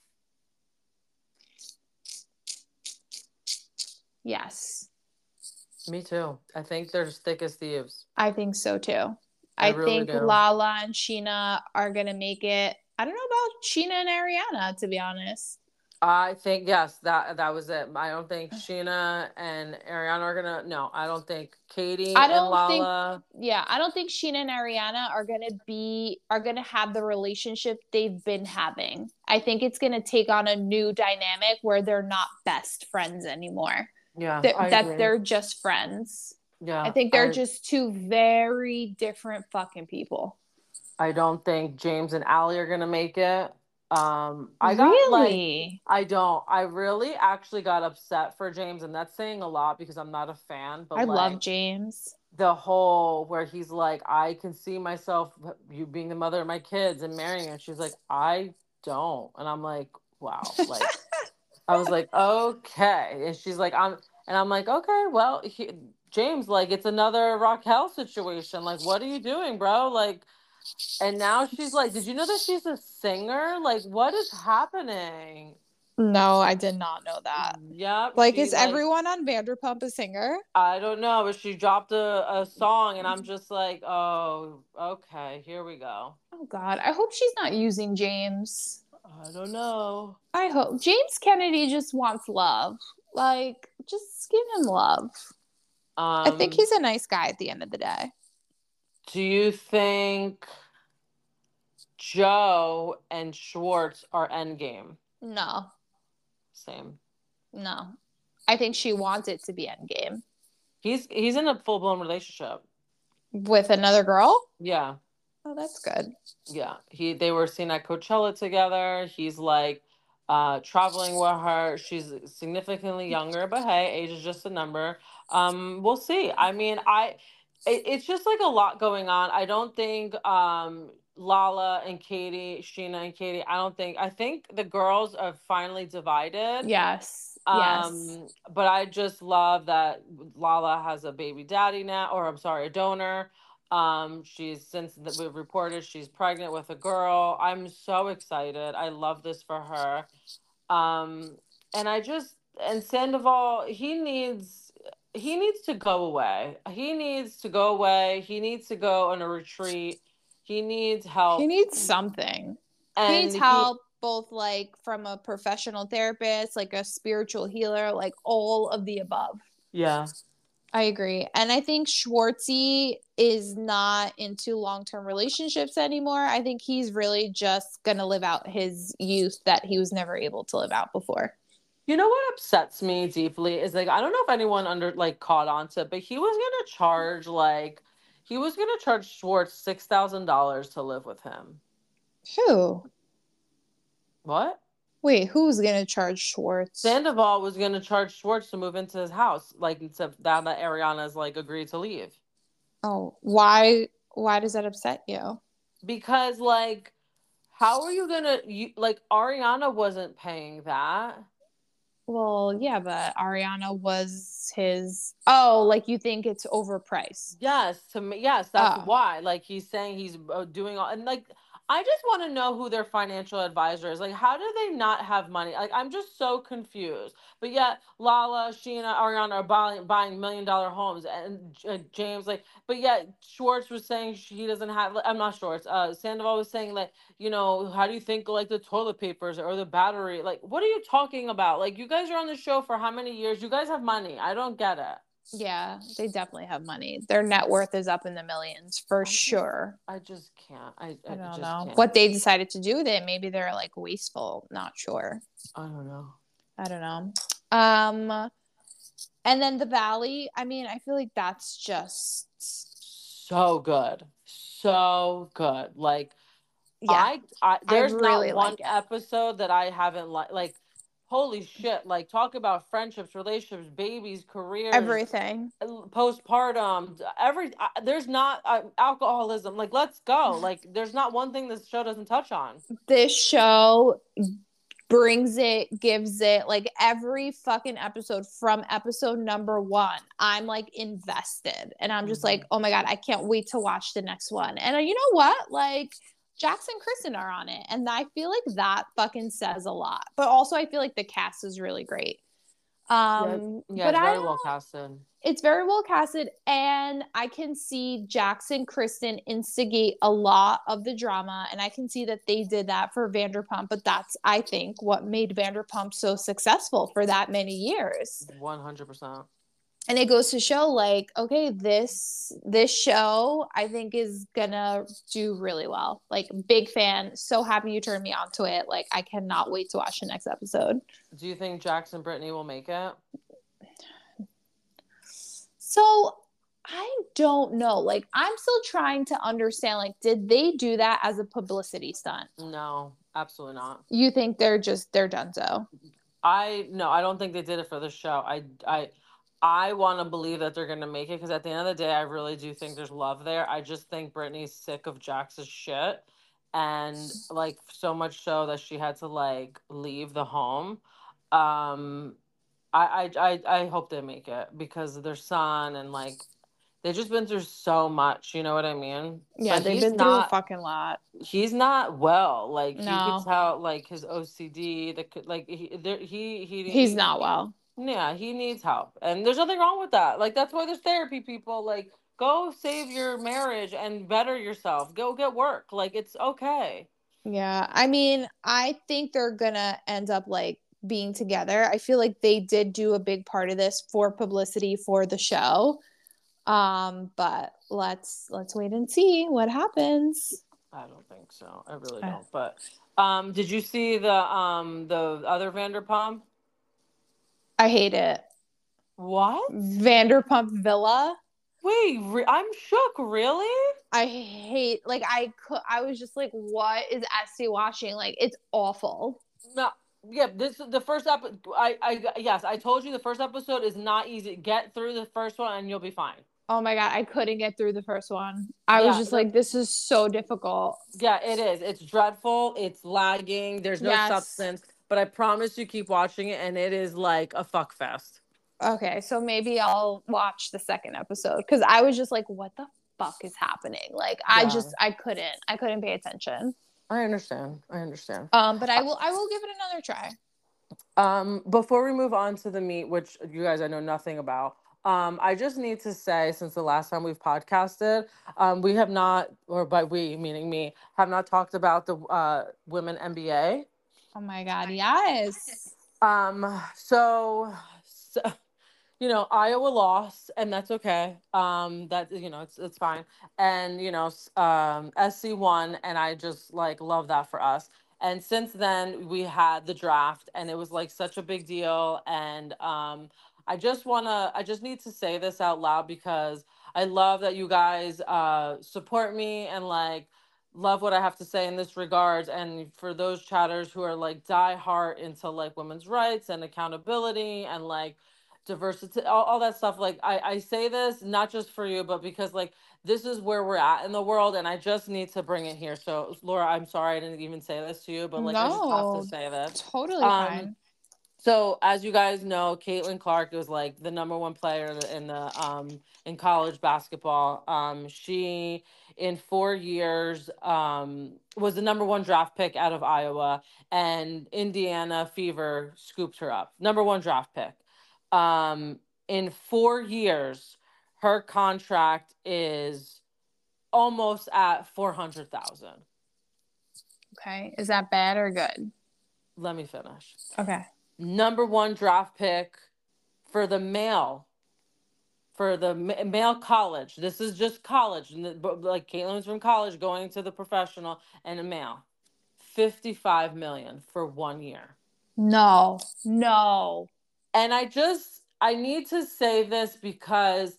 A: Yes,
B: Me too. I think they're as thick as thieves.
A: I think so too.
B: I
A: I
B: really
A: think
B: do.
A: Lala and Sheena are gonna make it. I don't know about Sheena and Ariana, to be honest.
B: I think yes, that was it. I don't think Sheena and Ariana are gonna. No, I don't think Katie
A: I
B: and
A: don't think
B: Lala.
A: yeah, I don't think Sheena and Ariana are gonna have the relationship they've been having. I think it's gonna take on a new dynamic where they're not best friends anymore.
B: Yeah, I
A: That
B: agree.
A: they're just friends. I
B: Yeah,
A: think they're just two very different fucking people.
B: I don't think James and Allie are gonna make it. I got like,
A: Really?
B: I don't. I really actually got upset for James, and that's saying a lot because I'm not a fan. But
A: I love
B: like
A: James.
B: the whole where he's like, I can see myself you being the mother of my kids and marrying her. And she's like, I don't, and I'm like, wow, like I was like, okay, and she's like, and I'm like, okay, well, James, like it's another Raquel situation. Like, what are you doing, bro? Like. And now she's like, did you know that she's a singer? Like, what is happening?
A: No, I did not know that.
B: Yep,
A: Like,
B: she
A: is
B: like,
A: everyone on Vanderpump a singer?
B: I don't know, but she dropped a song, and I'm just like, oh, okay, here we go.
A: Oh God, I hope she's not using James.
B: I don't know.
A: I hope James Kennedy just wants love. Like, just give him love. I think
B: Um,
A: he's a nice guy at the end of the day.
B: do you think Joe and Schwartz are endgame?
A: No,
B: Same.
A: no. I think she wants it to be endgame
B: He's in a full blown relationship.
A: with another girl.
B: Yeah.
A: Oh, that's good.
B: Yeah, they were seen at Coachella together. He's like traveling with her. She's significantly younger, but hey, age is just a number. We'll see. I mean, it's just like a lot going on. I don't think Lala and Katie, Sheena and Katie, I think the girls are finally divided.
A: Yes, yes.
B: But I just love that Lala has a baby daddy now, or I'm sorry, a donor. She's since we've reported she's pregnant with a girl. I'm so excited. I love this for her. Um, and I just and Sandoval, he needs to go away. He needs to go away. He needs to go on a retreat. He needs
A: He
B: help.
A: needs something. He needs
B: And he
A: help both like from a professional therapist, like a spiritual healer, like all of the above.
B: yeah.
A: I agree. And I think Schwartzy is not into long term relationships anymore. I think he's really just going to live out his youth that he was never able to live out before.
B: You know what upsets me deeply is like I don't know if anyone under like caught on to it, but he was gonna charge Schwartz $6,000 to live with him.
A: Who?
B: What?
A: Wait, who's going to charge Schwartz?
B: Sandoval was gonna charge Schwartz to move into his house, like instead that Ariana's like agreed to leave.
A: Oh, why does that upset you?
B: Because like how are you gonna like Ariana wasn't paying that.
A: Well, yeah, but Ariana was his. Oh, like you think it's overpriced.
B: Yes, to me, yes, that's
A: Oh,
B: why. Like he's saying he's doing all, and like I just want to know who their financial advisor is. Like, how do they not have money? Like, I'm just so confused. But yet, Lala, Sheena, Ariana are buying $1 million homes, and James, like, but yet Schwartz was saying he doesn't have. I'm not Schwartz. Sandoval was saying like, how do you think like the toilet papers or the battery? Like, what are you talking about? Like, you guys are on the show for how many years? You guys have money. I don't get it.
A: yeah, they definitely have money. Their net worth is up in the millions for sure.
B: I just can't.
A: I
B: I
A: don't
B: just
A: know
B: can't.
A: what they decided to do with it. Maybe they're like wasteful. Not sure.
B: I don't know.
A: I don't know. And then the Valley. I mean, I feel like that's just
B: So good. So good. Like
A: yeah. I
B: there's not
A: really like
B: one
A: it.
B: episode that I haven't like holy shit. Like talk about friendships, relationships, babies, careers,
A: Everything.
B: postpartum, there's not alcoholism. Like let's go. Like there's not one thing this show doesn't touch on.
A: This show brings it, gives it, like every fucking episode from episode number one, I'm like invested. And I'm just like, oh my God, I can't wait to watch the next one. And you know what? Like, Jax and Kristen are on it. And I feel like that fucking says a lot. But also, I feel like the cast is really great.
B: Yeah, yeah,
A: But
B: it's
A: I
B: very
A: don't
B: well
A: know.
B: casted.
A: It's very well casted, and I can see Jackson Kristen instigate a lot of the drama, and I can see that they did that for Vanderpump. But that's, I think, what made Vanderpump so successful for that many years.
B: 100%.
A: And it goes to show, like, okay, this show I think is gonna do really well. Like, big fan, so happy you turned me on to it. Like, I cannot wait to watch the next episode.
B: Do you think Jackson Brittany will make it?
A: So I don't know. Like, I'm still trying to understand, like, did they do that as a publicity stunt?
B: No, absolutely not.
A: You think they're done so?
B: I don't think they did it for the show. I want to believe that they're gonna make it because at the end of the day, I really do think there's love there. I just think Brittany's sick of Jax's shit, and like so much so that she had to like leave the home. Um, I hope they make it because of their son and like they've just been through so much. You know what I mean?
A: Yeah,
B: But
A: they've been through a fucking lot.
B: he's not well. Like you could
A: No,
B: tell, like his OCD. Like
A: he's not well.
B: yeah, he needs help, and there's nothing wrong with that. Like that's why there's therapy. People like go save your marriage and better yourself. Go get work. Like it's okay.
A: Yeah, I mean, I think they're gonna end up like being together. I feel like they did do a big part of this for publicity for the show. But let's wait and see what happens.
B: I don't think so. I really
A: Uh,
B: don't. But did you see the other Vanderpump?
A: I hate it.
B: What?
A: Vanderpump Villa.
B: Wait, I'm shook. Really?
A: I hate, like, I was just like, what is Esty watching? Like, it's awful.
B: No. Yeah, this is the first episode. Yes, I told you the first episode is not easy. Get through the first one and you'll be fine.
A: Oh my god, I couldn't get through the first one. I was
B: Yeah,
A: just like, this is so difficult.
B: yeah, it is. It's dreadful. It's lagging. There's no
A: Yes.
B: substance. But I promise you, keep watching it, and it is like a fuck fest.
A: Okay, so maybe I'll watch the second episode because I was just like, what the fuck is happening? Like,
B: Yeah,
A: I couldn't pay attention.
B: I understand. I understand.
A: But I will give it another try.
B: Before we move on to the meat, which you guys I know nothing about, I just need to say, since the last time we've podcasted, we have not, or by we meaning me, have not talked about the women NBA.
A: Oh my god, yes.
B: So Iowa lost, and that's okay. That it's fine. And SC won, and I just like love that for us. And since then, we had the draft, and it was like such a big deal. And I just need to say this out loud because I love that you guys support me and like love what I have to say in this regards. And for those chatters who are like die hard into like women's rights and accountability and like diversity, all that stuff, like I say this not just for you but because like this is where we're at in the world and I just need to bring it here. So Laura, I'm sorry I didn't even say this to you, but like I just have to
A: No,
B: say this.
A: totally
B: um
A: fine.
B: so as you guys know, Caitlin Clark was like the number one player in college basketball. She in 4 years was the number one draft pick out of Iowa, and Indiana Fever scooped her up. Number one draft pick. In 4 years, her contract is almost at 400,000.
A: Okay, is that bad or good?
B: Let me finish.
A: Okay.
B: Number one draft pick for the male male college. This is just college, but like Caitlin was from college going to the professional, and a male, 55 million for 1 year.
A: No, no.
B: And I need to say this because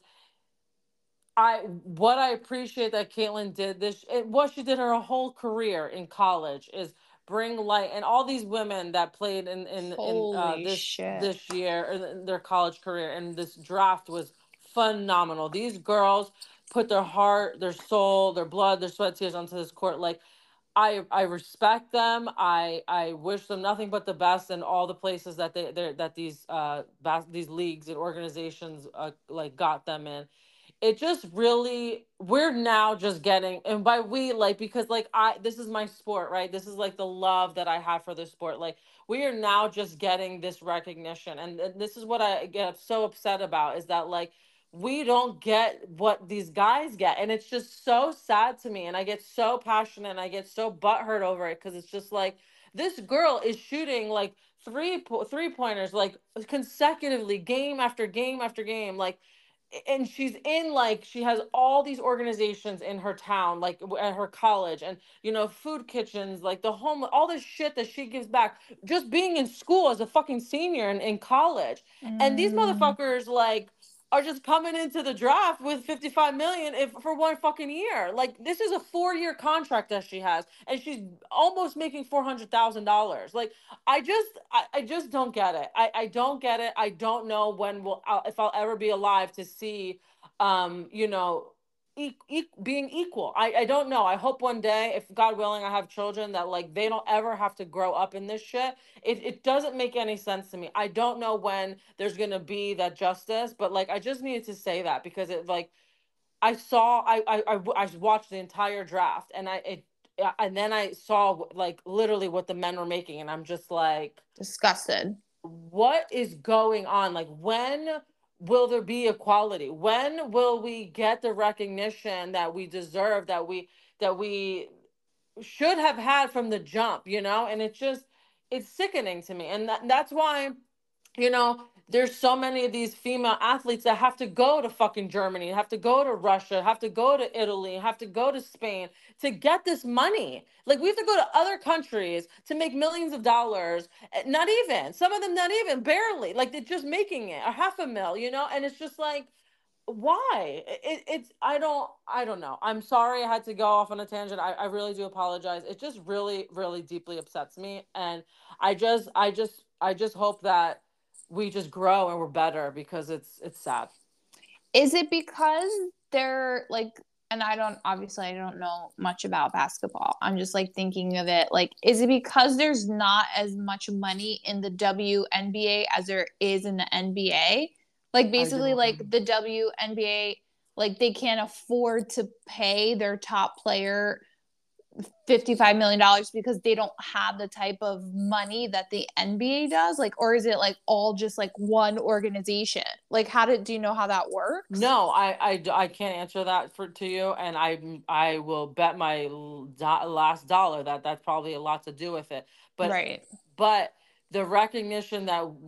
B: what I appreciate that Caitlin did what she did her whole career in college is bring light, and all these women that played in
A: Holy shit.
B: this year or their college career, and this draft was phenomenal. These girls put their heart, their soul, their blood, their sweat, tears onto this court. Like I respect them. I wish them nothing but the best in all the places that these leagues and organizations like got them in. it just really, we're now just getting, and by we, like, because like this is my sport, right? This is like the love that I have for this sport. Like, we are now just getting this recognition, and this is what I get so upset about, is that like we don't get what these guys get, and it's just so sad to me, and I get so passionate and I get so butthurt over it, because it's just like this girl is shooting like three pointers like consecutively, game after game after game, like, and she's in, like, she has all these organizations in her town, like at her college, and food kitchens, like the home, all this shit that she gives back just being in school as a fucking senior in college. And these
A: Mm.
B: motherfuckers, like, are just coming into the draft with 55 million if for one fucking year. Like, this is a 4-year contract that she has, and she's almost making $400,000. Like, I just don't get it. I don't get it. I don't know when if I'll ever be alive to see, you know, being equal. I don't know. I hope one day, if God willing, I have children, that like they don't ever have to grow up in this shit. It doesn't make any sense to me. I don't know when there's gonna be that justice, but like I just needed to say that, because it, like, I watched the entire draft, and and then I saw like literally what the men were making, and I'm just like,
A: Disgusted.
B: what is going on? Like, when will there be equality? When will we get the recognition that we deserve, that we should have had from the jump, And it's sickening to me. And that's why, there's so many of these female athletes that have to go to fucking Germany, have to go to Russia, have to go to Italy, have to go to Spain to get this money. Like, we have to go to other countries to make millions of dollars. Not even, some of them, not even, barely. Like, they're just making it a half a mil, And it's just like, why? I don't know. I'm sorry I had to go off on a tangent. I really do apologize. It just really, really deeply upsets me. And I just hope that we just grow and we're better, because it's sad.
A: Is it because they're like, and I don't know much about basketball. I'm just like thinking of it like, is it because there's not as much money in the WNBA as there is in the NBA? Like,
B: I
A: basically,
B: don't know.
A: like the WNBA, like they can't afford to pay their top player $55 million because they don't have the type of money that the NBA does? Like, or is it like all just like one organization? Like, do you know how that works?
B: No, I can't answer that to you, and I will bet my last dollar that that's probably a lot to do with it. But
A: Right.
B: but the recognition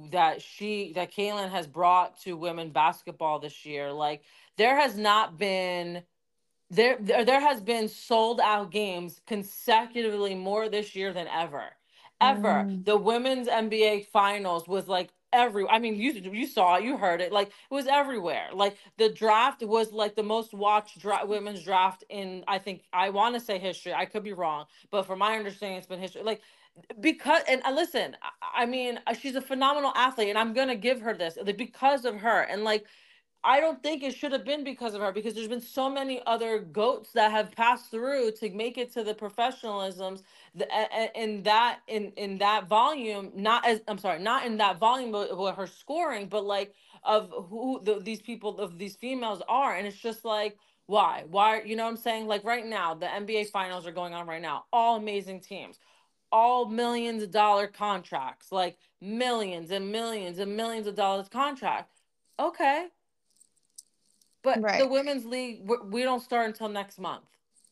B: that Kaylin has brought to women basketball this year, like, there has not been there has been sold out games consecutively more this year than ever.
A: Mm,
B: The women's NBA finals was like I mean, you saw it, you heard it, like, it was everywhere. Like, the draft was like the most watched women's draft in, I think, I want to say history. I could be wrong, but from my understanding, it's been history. Like, because, and listen, I mean, she's a phenomenal athlete, and I'm gonna give her this, like, because of her. And like, I don't think it should have been because of her, because there's been so many other goats that have passed through to make it to the professionalisms, in that volume. Not as, I'm sorry, not in that volume with her scoring, but like, of who these people, of these females are. And it's just like, why, you know what I'm saying? Like, right now the NBA finals are going on right now, all amazing teams, all millions of dollar contracts, like millions and millions and millions of dollars contract. Okay, but the
A: right.
B: women's league, we don't start until next month.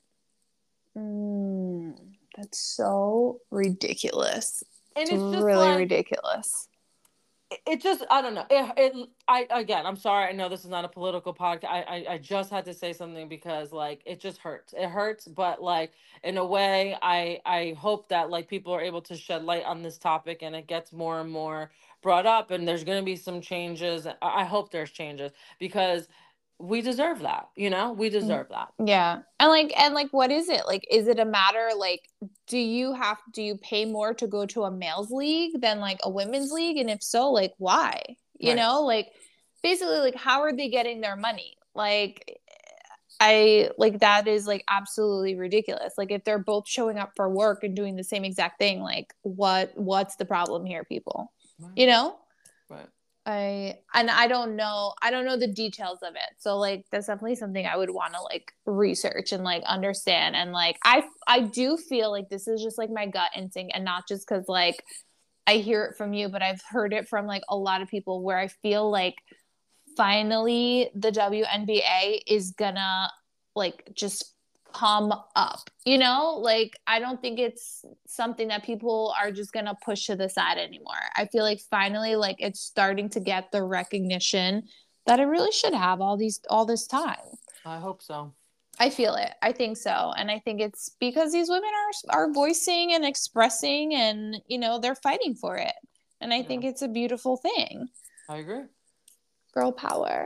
A: Mm, that's so ridiculous.
B: And
A: It's
B: it's just
A: really
B: like,
A: ridiculous.
B: it just, I don't know. I, again, I'm sorry. I know this is not a political podcast. I just had to say something, because like, it just hurts. It hurts, but like, in a way, I hope that like people are able to shed light on this topic, and it gets more and more brought up, and there's going to be some changes. I hope there's changes, because we deserve that. We
A: Mm,
B: deserve that.
A: yeah. And like what is it? Like, is it a matter like, do you pay more to go to a male's league than like a women's league? And if so, like why?
B: Right.
A: Like, basically, like, how are they getting their money? Like, I like, that is like absolutely ridiculous. Like, if they're both showing up for work and doing the same exact thing, like what's the problem here, people?
B: Right.
A: You know?
B: Right.
A: I don't know the details of it. So like that's definitely something I would want to like research and like understand. And like I do feel like this is just like my gut instinct, and not just because like I hear it from you, but I've heard it from like a lot of people where I feel like finally the WNBA is gonna like just come up. You know, like I don't think it's something that people are just gonna push to the side anymore. I feel like finally like it's starting to get the recognition that it really should have all this time.
B: I hope so.
A: I feel it. I think so. And I think it's because these women are voicing and expressing, and you know, they're fighting for it. And I think it's a beautiful thing.
B: I agree.
A: Girl power.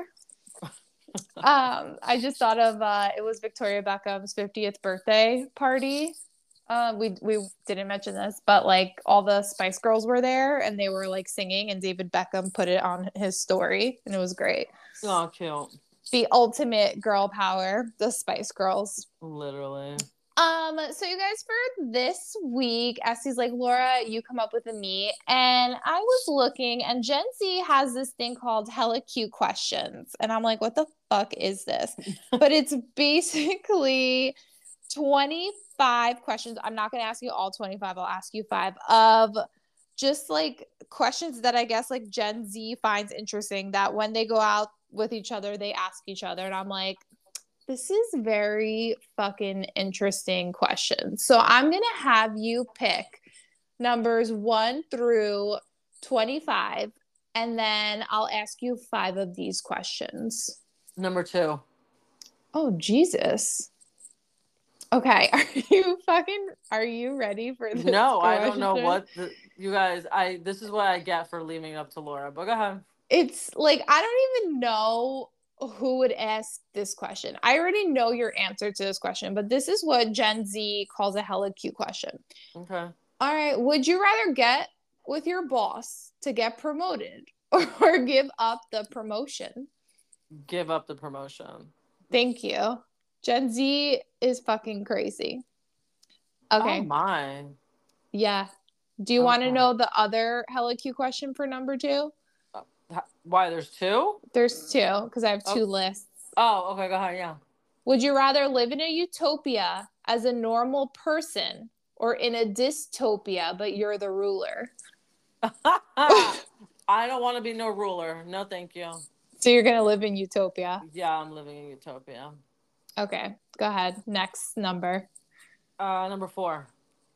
A: I just thought of it was Victoria Beckham's 50th birthday party. We didn't mention this, but like all the Spice Girls were there and they were like singing, and David Beckham put it on his story, and it was great.
B: Oh, cute.
A: The ultimate girl power, the Spice Girls.
B: Literally.
A: So you guys, for this week, Essie's like, Laura, you come up with a me. And I was looking, and Gen Z has this thing called Hella Cute Questions. And I'm like, what the fuck is this? But it's basically 25 questions. I'm not going to ask you all 25. I'll ask you 5 of just like questions that I guess like Gen Z finds interesting, that when they go out with each other, they ask each other. And I'm like, this is very fucking interesting questions. So I'm going to have you pick numbers 1 through 25, and then I'll ask you 5 of these questions.
B: Number 2.
A: Oh, Jesus. Okay. Are you ready for this?
B: No, question? I don't know what you guys, this is what I get for leaving it up to Laura, but go ahead.
A: It's like, I don't even know who would ask this question. I already know your answer to this question, but this is what Gen Z calls a hella cute question.
B: Okay.
A: All right. Would you rather get with your boss to get promoted or give up the promotion?
B: Give up the promotion.
A: Thank you. Gen Z is fucking crazy. Okay.
B: Oh my.
A: Yeah. Do you want to know the other hella cute question for number 2?
B: Why, there's 2?
A: There's 2 because I have 2 lists.
B: Oh, okay, go ahead, yeah.
A: Would you rather live in a utopia as a normal person or in a dystopia but you're the ruler?
B: I don't want to be no ruler. No, thank you.
A: So you're going to live in utopia?
B: Yeah, I'm living in utopia.
A: Okay, go ahead. Next number.
B: Number 4.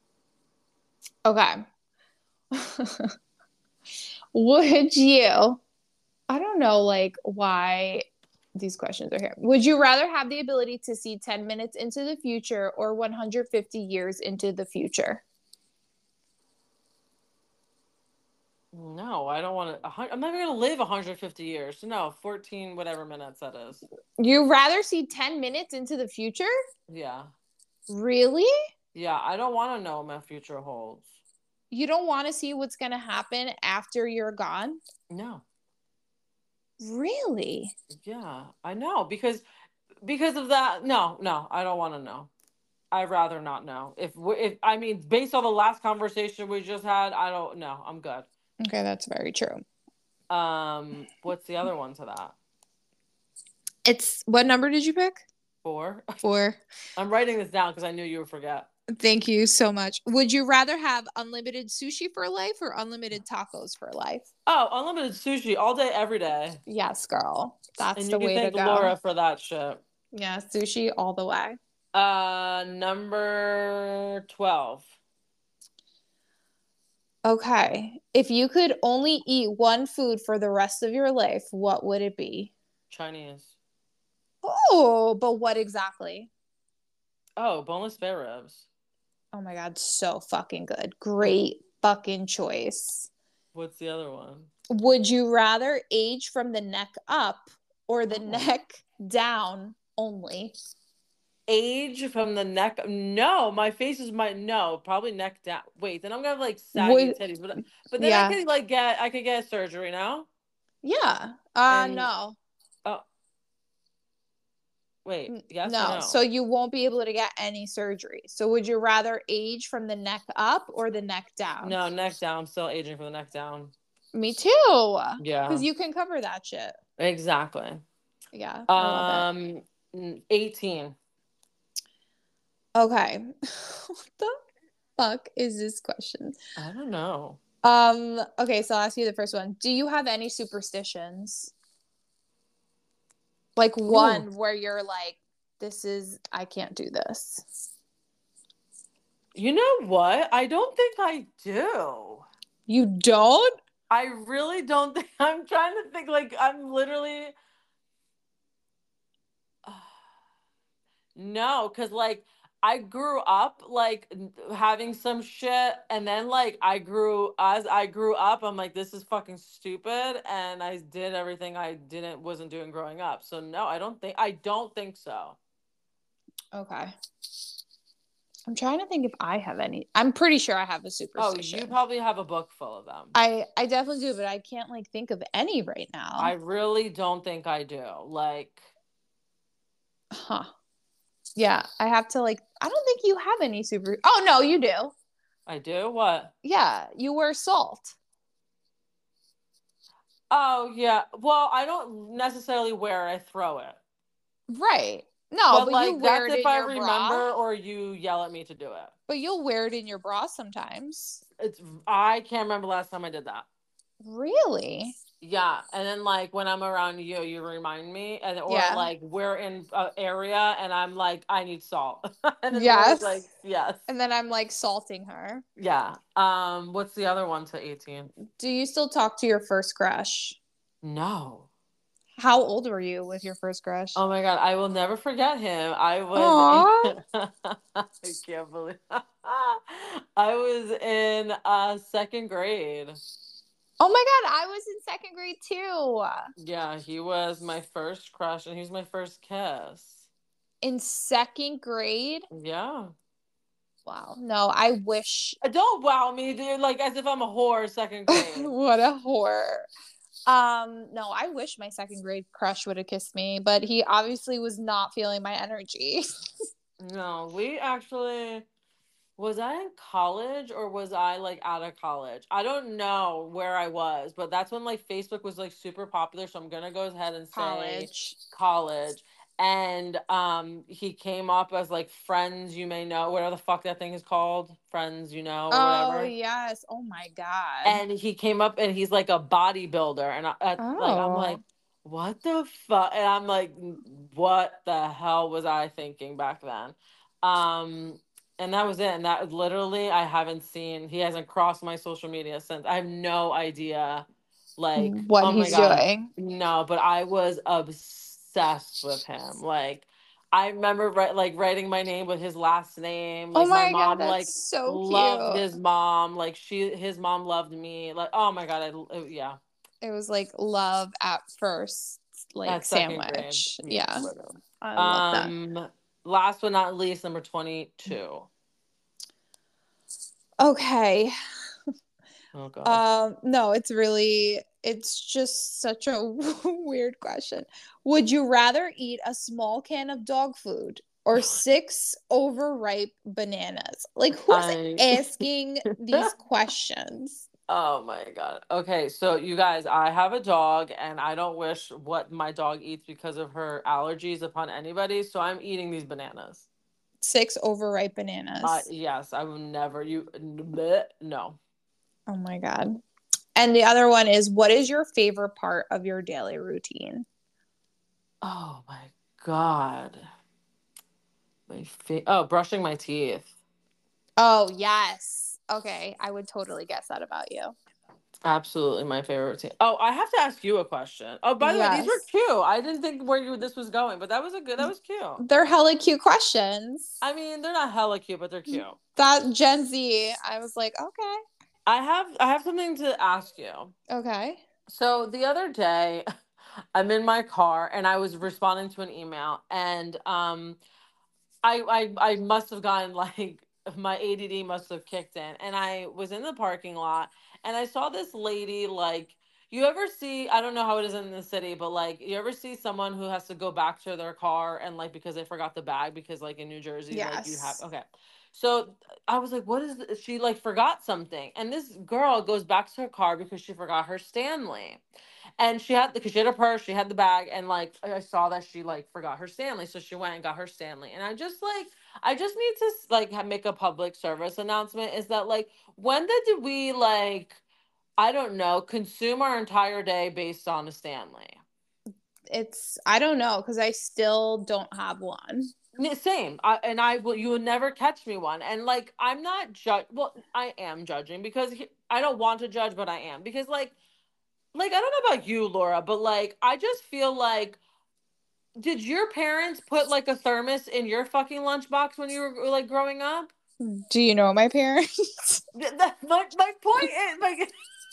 A: Okay. Would you, I don't know like why these questions are here. Would you rather have the ability to see 10 minutes into the future or 150 years into the future?
B: No, I don't want to. I'm never going to live 150 years. No, 14 whatever minutes that is.
A: You rather see 10 minutes into the future?
B: Yeah.
A: Really?
B: Yeah, I don't want to know what my future holds.
A: You don't want to see what's going to happen after you're gone?
B: No.
A: Really?
B: Yeah, I know. Because of that. No, I don't want to know. I'd rather not know. If I mean, based on the last conversation we just had, I don't know. I'm good.
A: Okay, that's very true.
B: What's the other one to that?
A: It's, what number did you pick?
B: 4.
A: 4.
B: I'm writing this down because I knew you would forget.
A: Thank you so much. Would you rather have unlimited sushi for life or unlimited tacos for life?
B: Oh, unlimited sushi all day, every day.
A: Yes, girl. That's the way to go.
B: And you can thank Laura for that shit.
A: Yeah, sushi all the way.
B: Number 12.
A: Okay. If you could only eat one food for the rest of your life, what would it be?
B: Chinese.
A: Oh, but what exactly?
B: Oh, boneless spare ribs.
A: Oh my God, so fucking good. Great fucking choice.
B: What's the other one?
A: Would you rather age from the neck up or the neck down only?
B: Age from the neck? No, my face is probably neck down. Wait, then I'm gonna have like saggy titties, but then yeah. I could get surgery now.
A: Yeah. No.
B: Oh. Wait, yes
A: no.
B: Or no?
A: So you won't be able to get any surgery. So would you rather age from the neck up or the neck down?
B: No, neck down. I'm still aging from the neck down.
A: Me too.
B: Yeah,
A: Because you can cover that shit.
B: exactly.
A: Yeah, I love it.
B: Um, 18.
A: Okay. What the fuck is this question?
B: I don't know.
A: Okay, so I'll ask you the first one. Do you have any superstitions? Like
B: Ooh.
A: one where you're like, I can't do this.
B: You know what? I don't think I do.
A: You don't?
B: I really don't think. I'm trying to think. Like, I'm literally. No, because like I grew up like having some shit, and then like as I grew up, I'm like, this is fucking stupid, and I did everything I wasn't doing growing up. So no, I don't think so.
A: Okay. I'm trying to think if I have any. I'm pretty sure I have a
B: Oh, you
A: superstition.
B: probably have a book full of them.
A: I definitely do, but I can't like think of any right
B: I
A: now.
B: really don't think I do. Like,
A: Huh. Yeah, I have to like I don't think you have any super. Oh no, you do.
B: I do what?
A: Yeah, you wear salt.
B: Oh yeah. Well, I don't necessarily wear it, I throw it.
A: Right. No,
B: But
A: but you
B: like
A: wear
B: that's
A: it
B: if
A: in
B: I
A: your bra.
B: remember or you yell at me to do it.
A: But you'll wear it in your bra sometimes.
B: It's I can't remember last time I did that.
A: Really?
B: Yeah, and then like when I'm around you, you remind me, and or
A: Yeah.
B: like we're in an area, and I'm like, I need salt, and then Laura's like,
A: Yes.
B: yes,
A: And then I'm like salting her.
B: yeah. What's the other one to 18?
A: Do you still talk to your first crush?
B: No.
A: How old were you with your first crush?
B: Oh my God, I will never forget him. I was in,
A: Aw.
B: I can't believe I was in second grade.
A: Oh my God, I was in second grade too.
B: Yeah, he was my first crush, and he was my first kiss.
A: In second grade?
B: Yeah.
A: Wow. No, I wish.
B: Don't wow me, dude. Like as if I'm a whore, second grade.
A: What a horror. No, I wish my second grade crush would have kissed me, but he obviously was not feeling my energy.
B: No, we actually was I in college or was I like out of college? I don't know where I was, but that's when like Facebook was like super popular. So I'm gonna go ahead and say
A: College.
B: college. And he came up as like friends you may know, whatever the fuck that thing is called, friends you know or
A: Oh,
B: whatever.
A: yes. Oh my God.
B: And he came up and he's like a bodybuilder, and like I'm like,
A: Oh.
B: what the fuck? And I'm like, what the hell was I thinking back then? Um, and that was it. And that literally, I haven't seen. He hasn't crossed my social media since. I have no idea. Like,
A: What
B: oh my
A: he's
B: god,
A: doing.
B: no. But I was obsessed with him. Like, I remember writing my name with his last name.
A: Oh
B: Like my
A: my God,
B: mom
A: that's
B: like
A: so
B: loved
A: cute.
B: his mom. Like his mom loved me. Like oh my god, yeah.
A: It was like love at first, like
B: At second grade,
A: sandwich.
B: yeah,
A: Yeah,
B: literally.
A: I love that.
B: Um, Last but not least, number 22.
A: Okay.
B: Oh god.
A: No, it's just such a weird question. Would you rather eat a small can of dog food or six overripe bananas? Like, who's
B: I
A: asking these questions?
B: Oh my god. Okay, so you guys, I have a dog and I don't wish what my dog eats because of her allergies upon anybody, so I'm eating these bananas.
A: Six overripe bananas.
B: Yes, I will never bleh, no.
A: Oh my God. And the other one is, what is your favorite part of your daily routine?
B: Oh my god. Oh, brushing my teeth.
A: Oh, yes. Okay. I would totally guess that about you.
B: Absolutely my favorite routine. Oh, I have to ask you a question. Oh, by the way, these were
A: Yes.
B: cute. I didn't think where this was going, but that was cute.
A: They're hella cute questions.
B: I mean, they're not hella cute, but they're cute.
A: That Gen Z, I was like, okay.
B: I have something to ask you.
A: Okay.
B: So the other day, I'm in my car and I was responding to an email, and I must have gotten like my ADD must have kicked in, and I was in the parking lot and I saw this lady like you ever see, I don't know how it is in the city, but like you ever see someone who has to go back to their car and like because they forgot the bag, because like in New Jersey like you have
A: Yes.
B: okay. So I was like, what is this? She like forgot something. And this girl goes back to her car because she forgot her Stanley. And she had, because she had a purse, she had the bag, and like I saw that she like forgot her Stanley. So she went and got her Stanley. And I just need to like make a public service announcement, is that like, when did we like, I don't know, consume our entire day based on a Stanley?
A: I don't know, because I still don't have one.
B: Same. I will. You will never catch me one. And like, I'm not judge. Well, I am judging because I don't want to judge, but I am, because like I don't know about you, Laura, but like I just feel like, did your parents put like a thermos in your fucking lunchbox when you were like growing up?
A: Do you know my parents?
B: My point is like,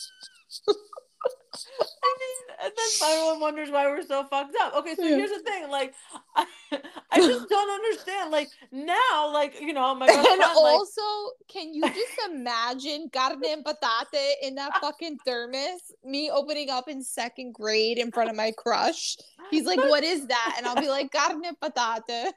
B: I mean, and then everyone wonders why we're so fucked up. Okay, so
A: Yeah.
B: here's the thing, like, I, I just don't understand. Like now, like, my best
A: And
B: friend, like,
A: also, can you just imagine carne and patate in that fucking thermos? Me opening up in second grade in front of my crush. He's like, "What is that?" And I'll be like, "Carne and patate."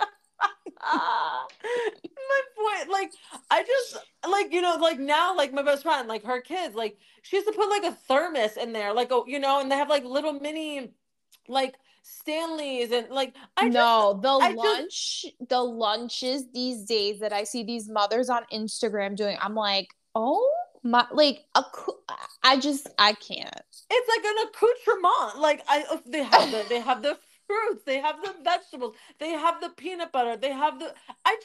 B: my point, like, I just like, like now, like my best friend, like her kids, like she used to put like a thermos in there, like, and they have like little mini, like Stanleys, and like
A: No,
B: I just
A: the lunches these days that I see these mothers on Instagram doing, I'm like, oh my, like I can't.
B: it's like an accoutrement. Like they have the fruits, they have the vegetables, they have the peanut butter, they have the.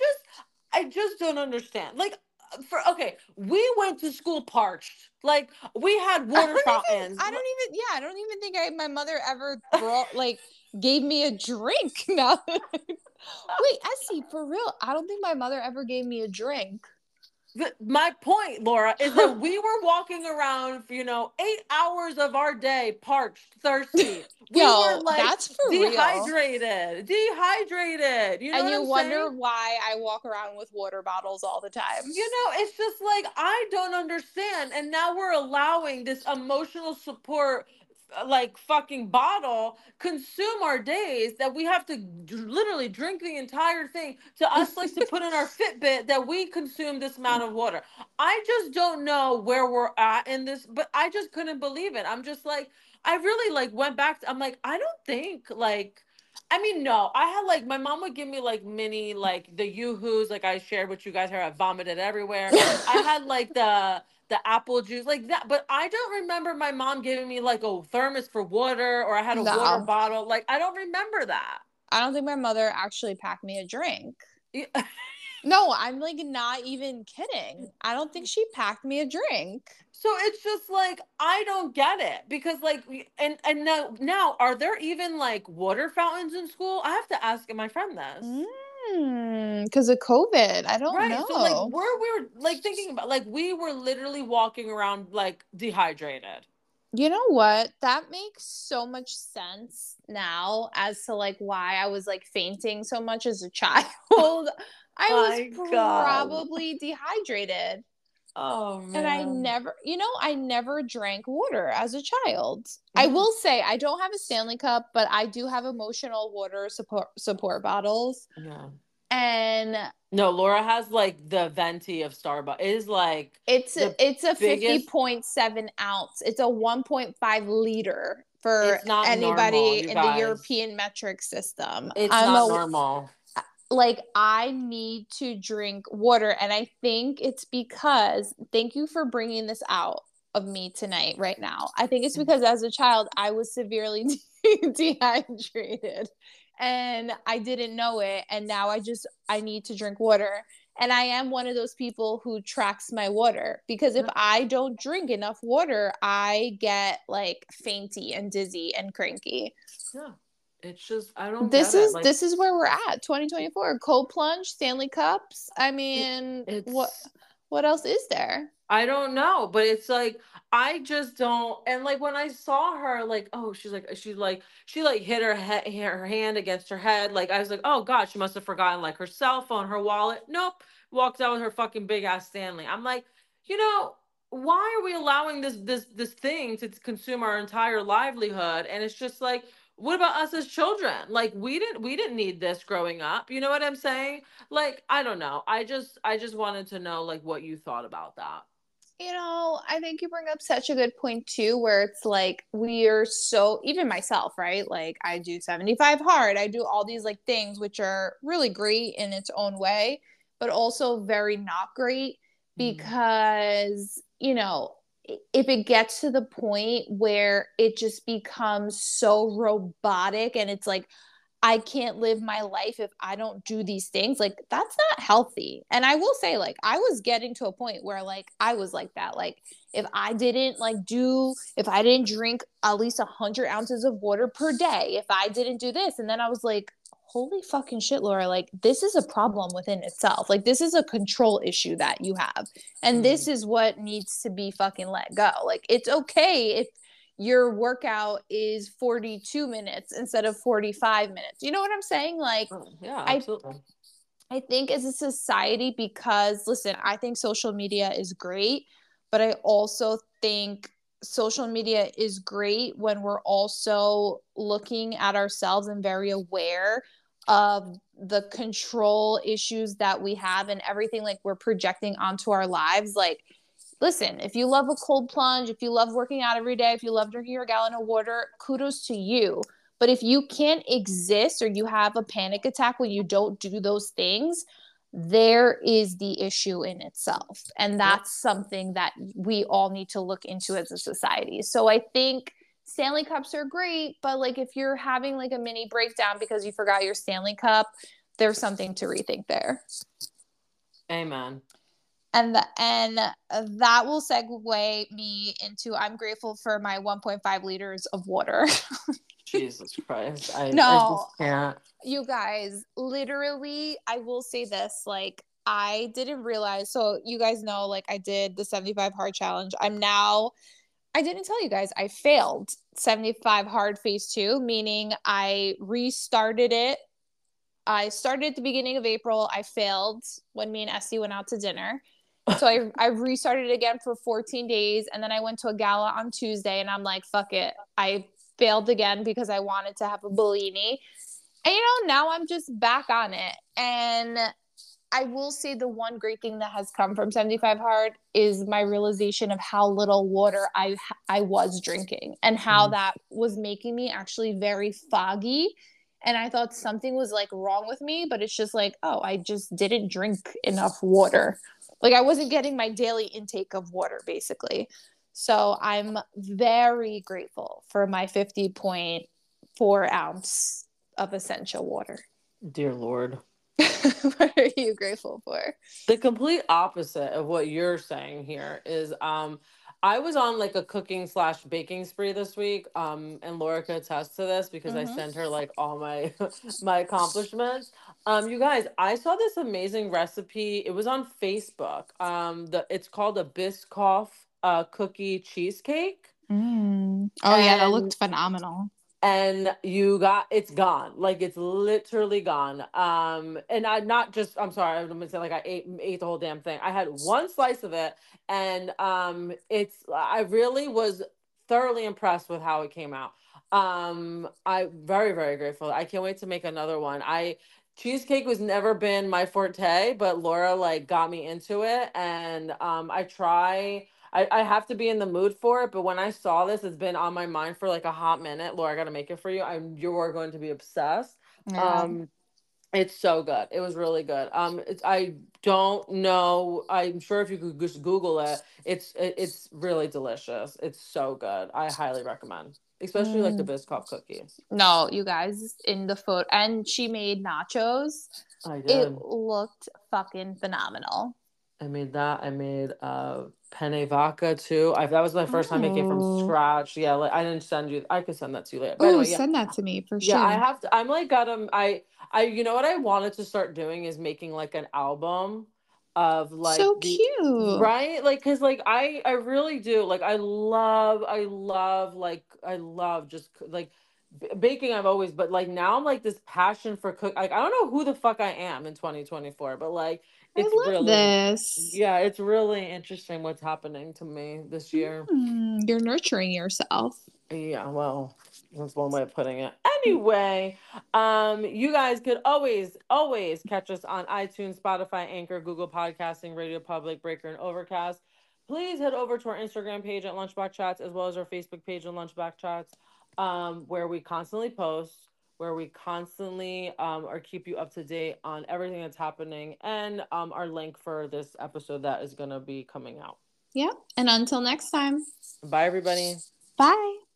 B: I just don't understand. Like, okay, we went to school parched. Like we had water fountains.
A: I don't even think my mother ever brought like gave me a drink. Now, wait, Essie, for real, I don't think my mother ever gave me a drink.
B: My point, Laura, is that we were walking around for, 8 hours of our day parched, thirsty. We were
A: Yo,
B: like
A: that's for real.
B: dehydrated. You know
A: And
B: what
A: you
B: I'm saying?
A: wonder why I walk around with water bottles all the time.
B: It's just like, I don't understand. And now we're allowing this emotional support, like fucking bottle, consume our days, that we have to literally drink the entire thing, to us like to put in our Fitbit that we consume this amount of water. I just don't know where we're at in this, but I just couldn't believe it. I'm just like, I really like went back I'm like, I don't think like, I mean, no, I had like, my mom would give me like mini, like the Yoo-Hoos, like I shared with you guys here. I vomited everywhere. I had like the apple juice, like that, but I don't remember my mom giving me like a thermos for water, or I had a water
A: No,
B: bottle. Like I don't remember that.
A: I don't think my mother actually packed me a drink.
B: Yeah.
A: No, I'm like not even kidding. I don't think she packed me a drink.
B: So it's just like, I don't get it, because like and now are there even like water fountains in school? I have to ask my friend this.
A: Because of COVID. I don't
B: Right. So like,
A: know.
B: we were like thinking about, like, we were literally walking around like dehydrated.
A: You know what? That makes so much sense now as to like why I was like fainting so much as a child. I was
B: My God.
A: probably dehydrated.
B: Oh
A: And
B: man.
A: I never drank water as a child. I
B: Yeah.
A: will say I don't have a Stanley Cup, but I do have emotional water support bottles.
B: Yeah.
A: And
B: No, Laura has like the venti of Starbucks. It is like the
A: it's a
B: biggest.
A: 50.7 ounce. It's a 1.5 liter for
B: It's not normal,
A: anybody
B: you
A: in the
B: guys.
A: European metric system.
B: It's not normal.
A: Like I need to drink water, and I think it's because, thank you for bringing this out of me tonight right now. I think it's because as a child I was severely dehydrated and I didn't know it, and now I need to drink water. And I am one of those people who tracks my water, because if
B: Yeah.
A: I don't drink enough water I get like fainty and dizzy and cranky.
B: Yeah. It's just, I don't get it. Like,
A: This is where we're at, 2024. Cold plunge, Stanley Cups. I mean,
B: it's,
A: what else is there?
B: I don't know, but it's like, I just don't. And like when I saw her, like, oh, she like hit her hand against her head. Like I was like, oh God, she must have forgotten like her cell phone, her wallet. Nope, walked out with her fucking big ass Stanley. I'm like, you know, why are we allowing this thing to consume our entire livelihood? And it's just like, what about us as children? Like we didn't need this growing up. You know what I'm saying? Like, I don't know. I just wanted to know like what you thought about that.
A: I think you bring up such a good point too, where it's like we're so, even myself, right? Like I do 75 hard, I do all these like things which are really great in its own way, but also very not great
B: Mm.
A: because, if it gets to the point where it just becomes so robotic and it's like, I can't live my life if I don't do these things. Like, that's not healthy. And I will say, like, I was getting to a point where, like, I was like that. Like, if I didn't drink at least 100 ounces of water per day, if I didn't do this, and then I was like, holy fucking shit, Laura, like, this is a problem within itself. Like, this is a control issue that you have. And this
B: Mm.
A: is what needs to be fucking let go. Like, it's okay if your workout is 42 minutes instead of 45 minutes. You know what I'm saying? Like,
B: Oh, yeah,
A: I
B: absolutely.
A: I think as a society, because listen, I think social media is great, but I also think social media is great when we're also looking at ourselves and very aware of the control issues that we have and everything like we're projecting onto our lives. Like, listen, if you love a cold plunge, if you love working out every day, if you love drinking your gallon of water, kudos to you. But if you can't exist or you have a panic attack when you don't do those things, there is the issue in itself. And
B: Yep.
A: that's something that we all need to look into as a society. So I think Stanley Cups are great, but like if you're having like a mini breakdown because you forgot your Stanley Cup, there's something to rethink there.
B: Amen.
A: And that will segue me into I'm grateful for my 1.5 liters of water.
B: Jesus Christ. I
A: No,
B: just can't.
A: you guys, literally, I will say this, like I didn't realize, so you guys know, like I did the 75 hard challenge. I didn't tell you guys, I failed 75 hard phase 2, meaning I restarted it. I started at the beginning of April. I failed when me and Essie went out to dinner. So I restarted again for 14 days. And then I went to a gala on Tuesday and I'm like, fuck it. I failed again because I wanted to have a Bellini. And now I'm just back on it. And I will say the one great thing that has come from 75 hard is my realization of how little water I was drinking and how
B: Mm.
A: that was making me actually very foggy. And I thought something was like wrong with me, but it's just like, oh, I just didn't drink enough water. Like I wasn't getting my daily intake of water basically. So I'm very grateful for my 50.4 ounce of essential water.
B: Dear Lord.
A: What are you grateful for?
B: The complete opposite of what you're saying here is I was on like a cooking slash baking spree this week. And Laura could attest to this because I
A: Mm-hmm.
B: sent her like all my my accomplishments. You guys, I saw this amazing recipe. It was on Facebook. It's called a Biscoff cookie cheesecake.
A: Oh yeah, that
B: And
A: looked phenomenal.
B: it's gone, like it's literally gone. And I not just I'm sorry, I'm gonna say like I ate the whole damn thing. I had one slice of it, and I really was thoroughly impressed with how it came out. I very, very grateful. I can't wait to make another one. I Cheesecake was never been my forte, but Laura like got me into it, and I have to be in the mood for it, but when I saw this, it's been on my mind for like a hot minute. Laura, I gotta make it for you. You're going to be obsessed.
A: Yeah.
B: Um, it's so good. It was really good. I don't know. I'm sure if you could just Google it, it's really delicious. It's so good. I highly recommend, especially like the
A: Mm.
B: Biscoff cookies.
A: No, you guys, in the photo, and she made nachos.
B: I
A: It
B: did.
A: looked fucking phenomenal.
B: I made that. I made penne vodka too. That was my first time making it from
A: Oh.
B: scratch. Yeah, like I didn't send you. I could send that to you later. But
A: Oh,
B: anyway, yeah.
A: send that to me for
B: Yeah, I
A: sure.
B: have to. I'm like got I you know what I wanted to start doing is making like an album of like
A: So
B: the
A: cute.
B: right like because like I really do like I love just like baking. I've always but like now I'm like this passion for cook. Like I don't know who the fuck I am in 2024, but like
A: I
B: it's
A: love
B: really
A: this.
B: yeah, it's really interesting what's happening to me this year.
A: You're nurturing yourself.
B: Yeah, well, that's one way of putting it. Anyway, you guys could always catch us on iTunes, Spotify, Anchor, Google Podcasting, Radio Public, Breaker, and Overcast. Please head over to our Instagram page at Lunchbox Chats, as well as our Facebook page on Lunchbox Chats, where we constantly post, where we constantly or keep you up to date on everything that's happening, and our link for this episode that is gonna be coming out.
A: Yeah. And until next time.
B: Bye, everybody.
A: Bye.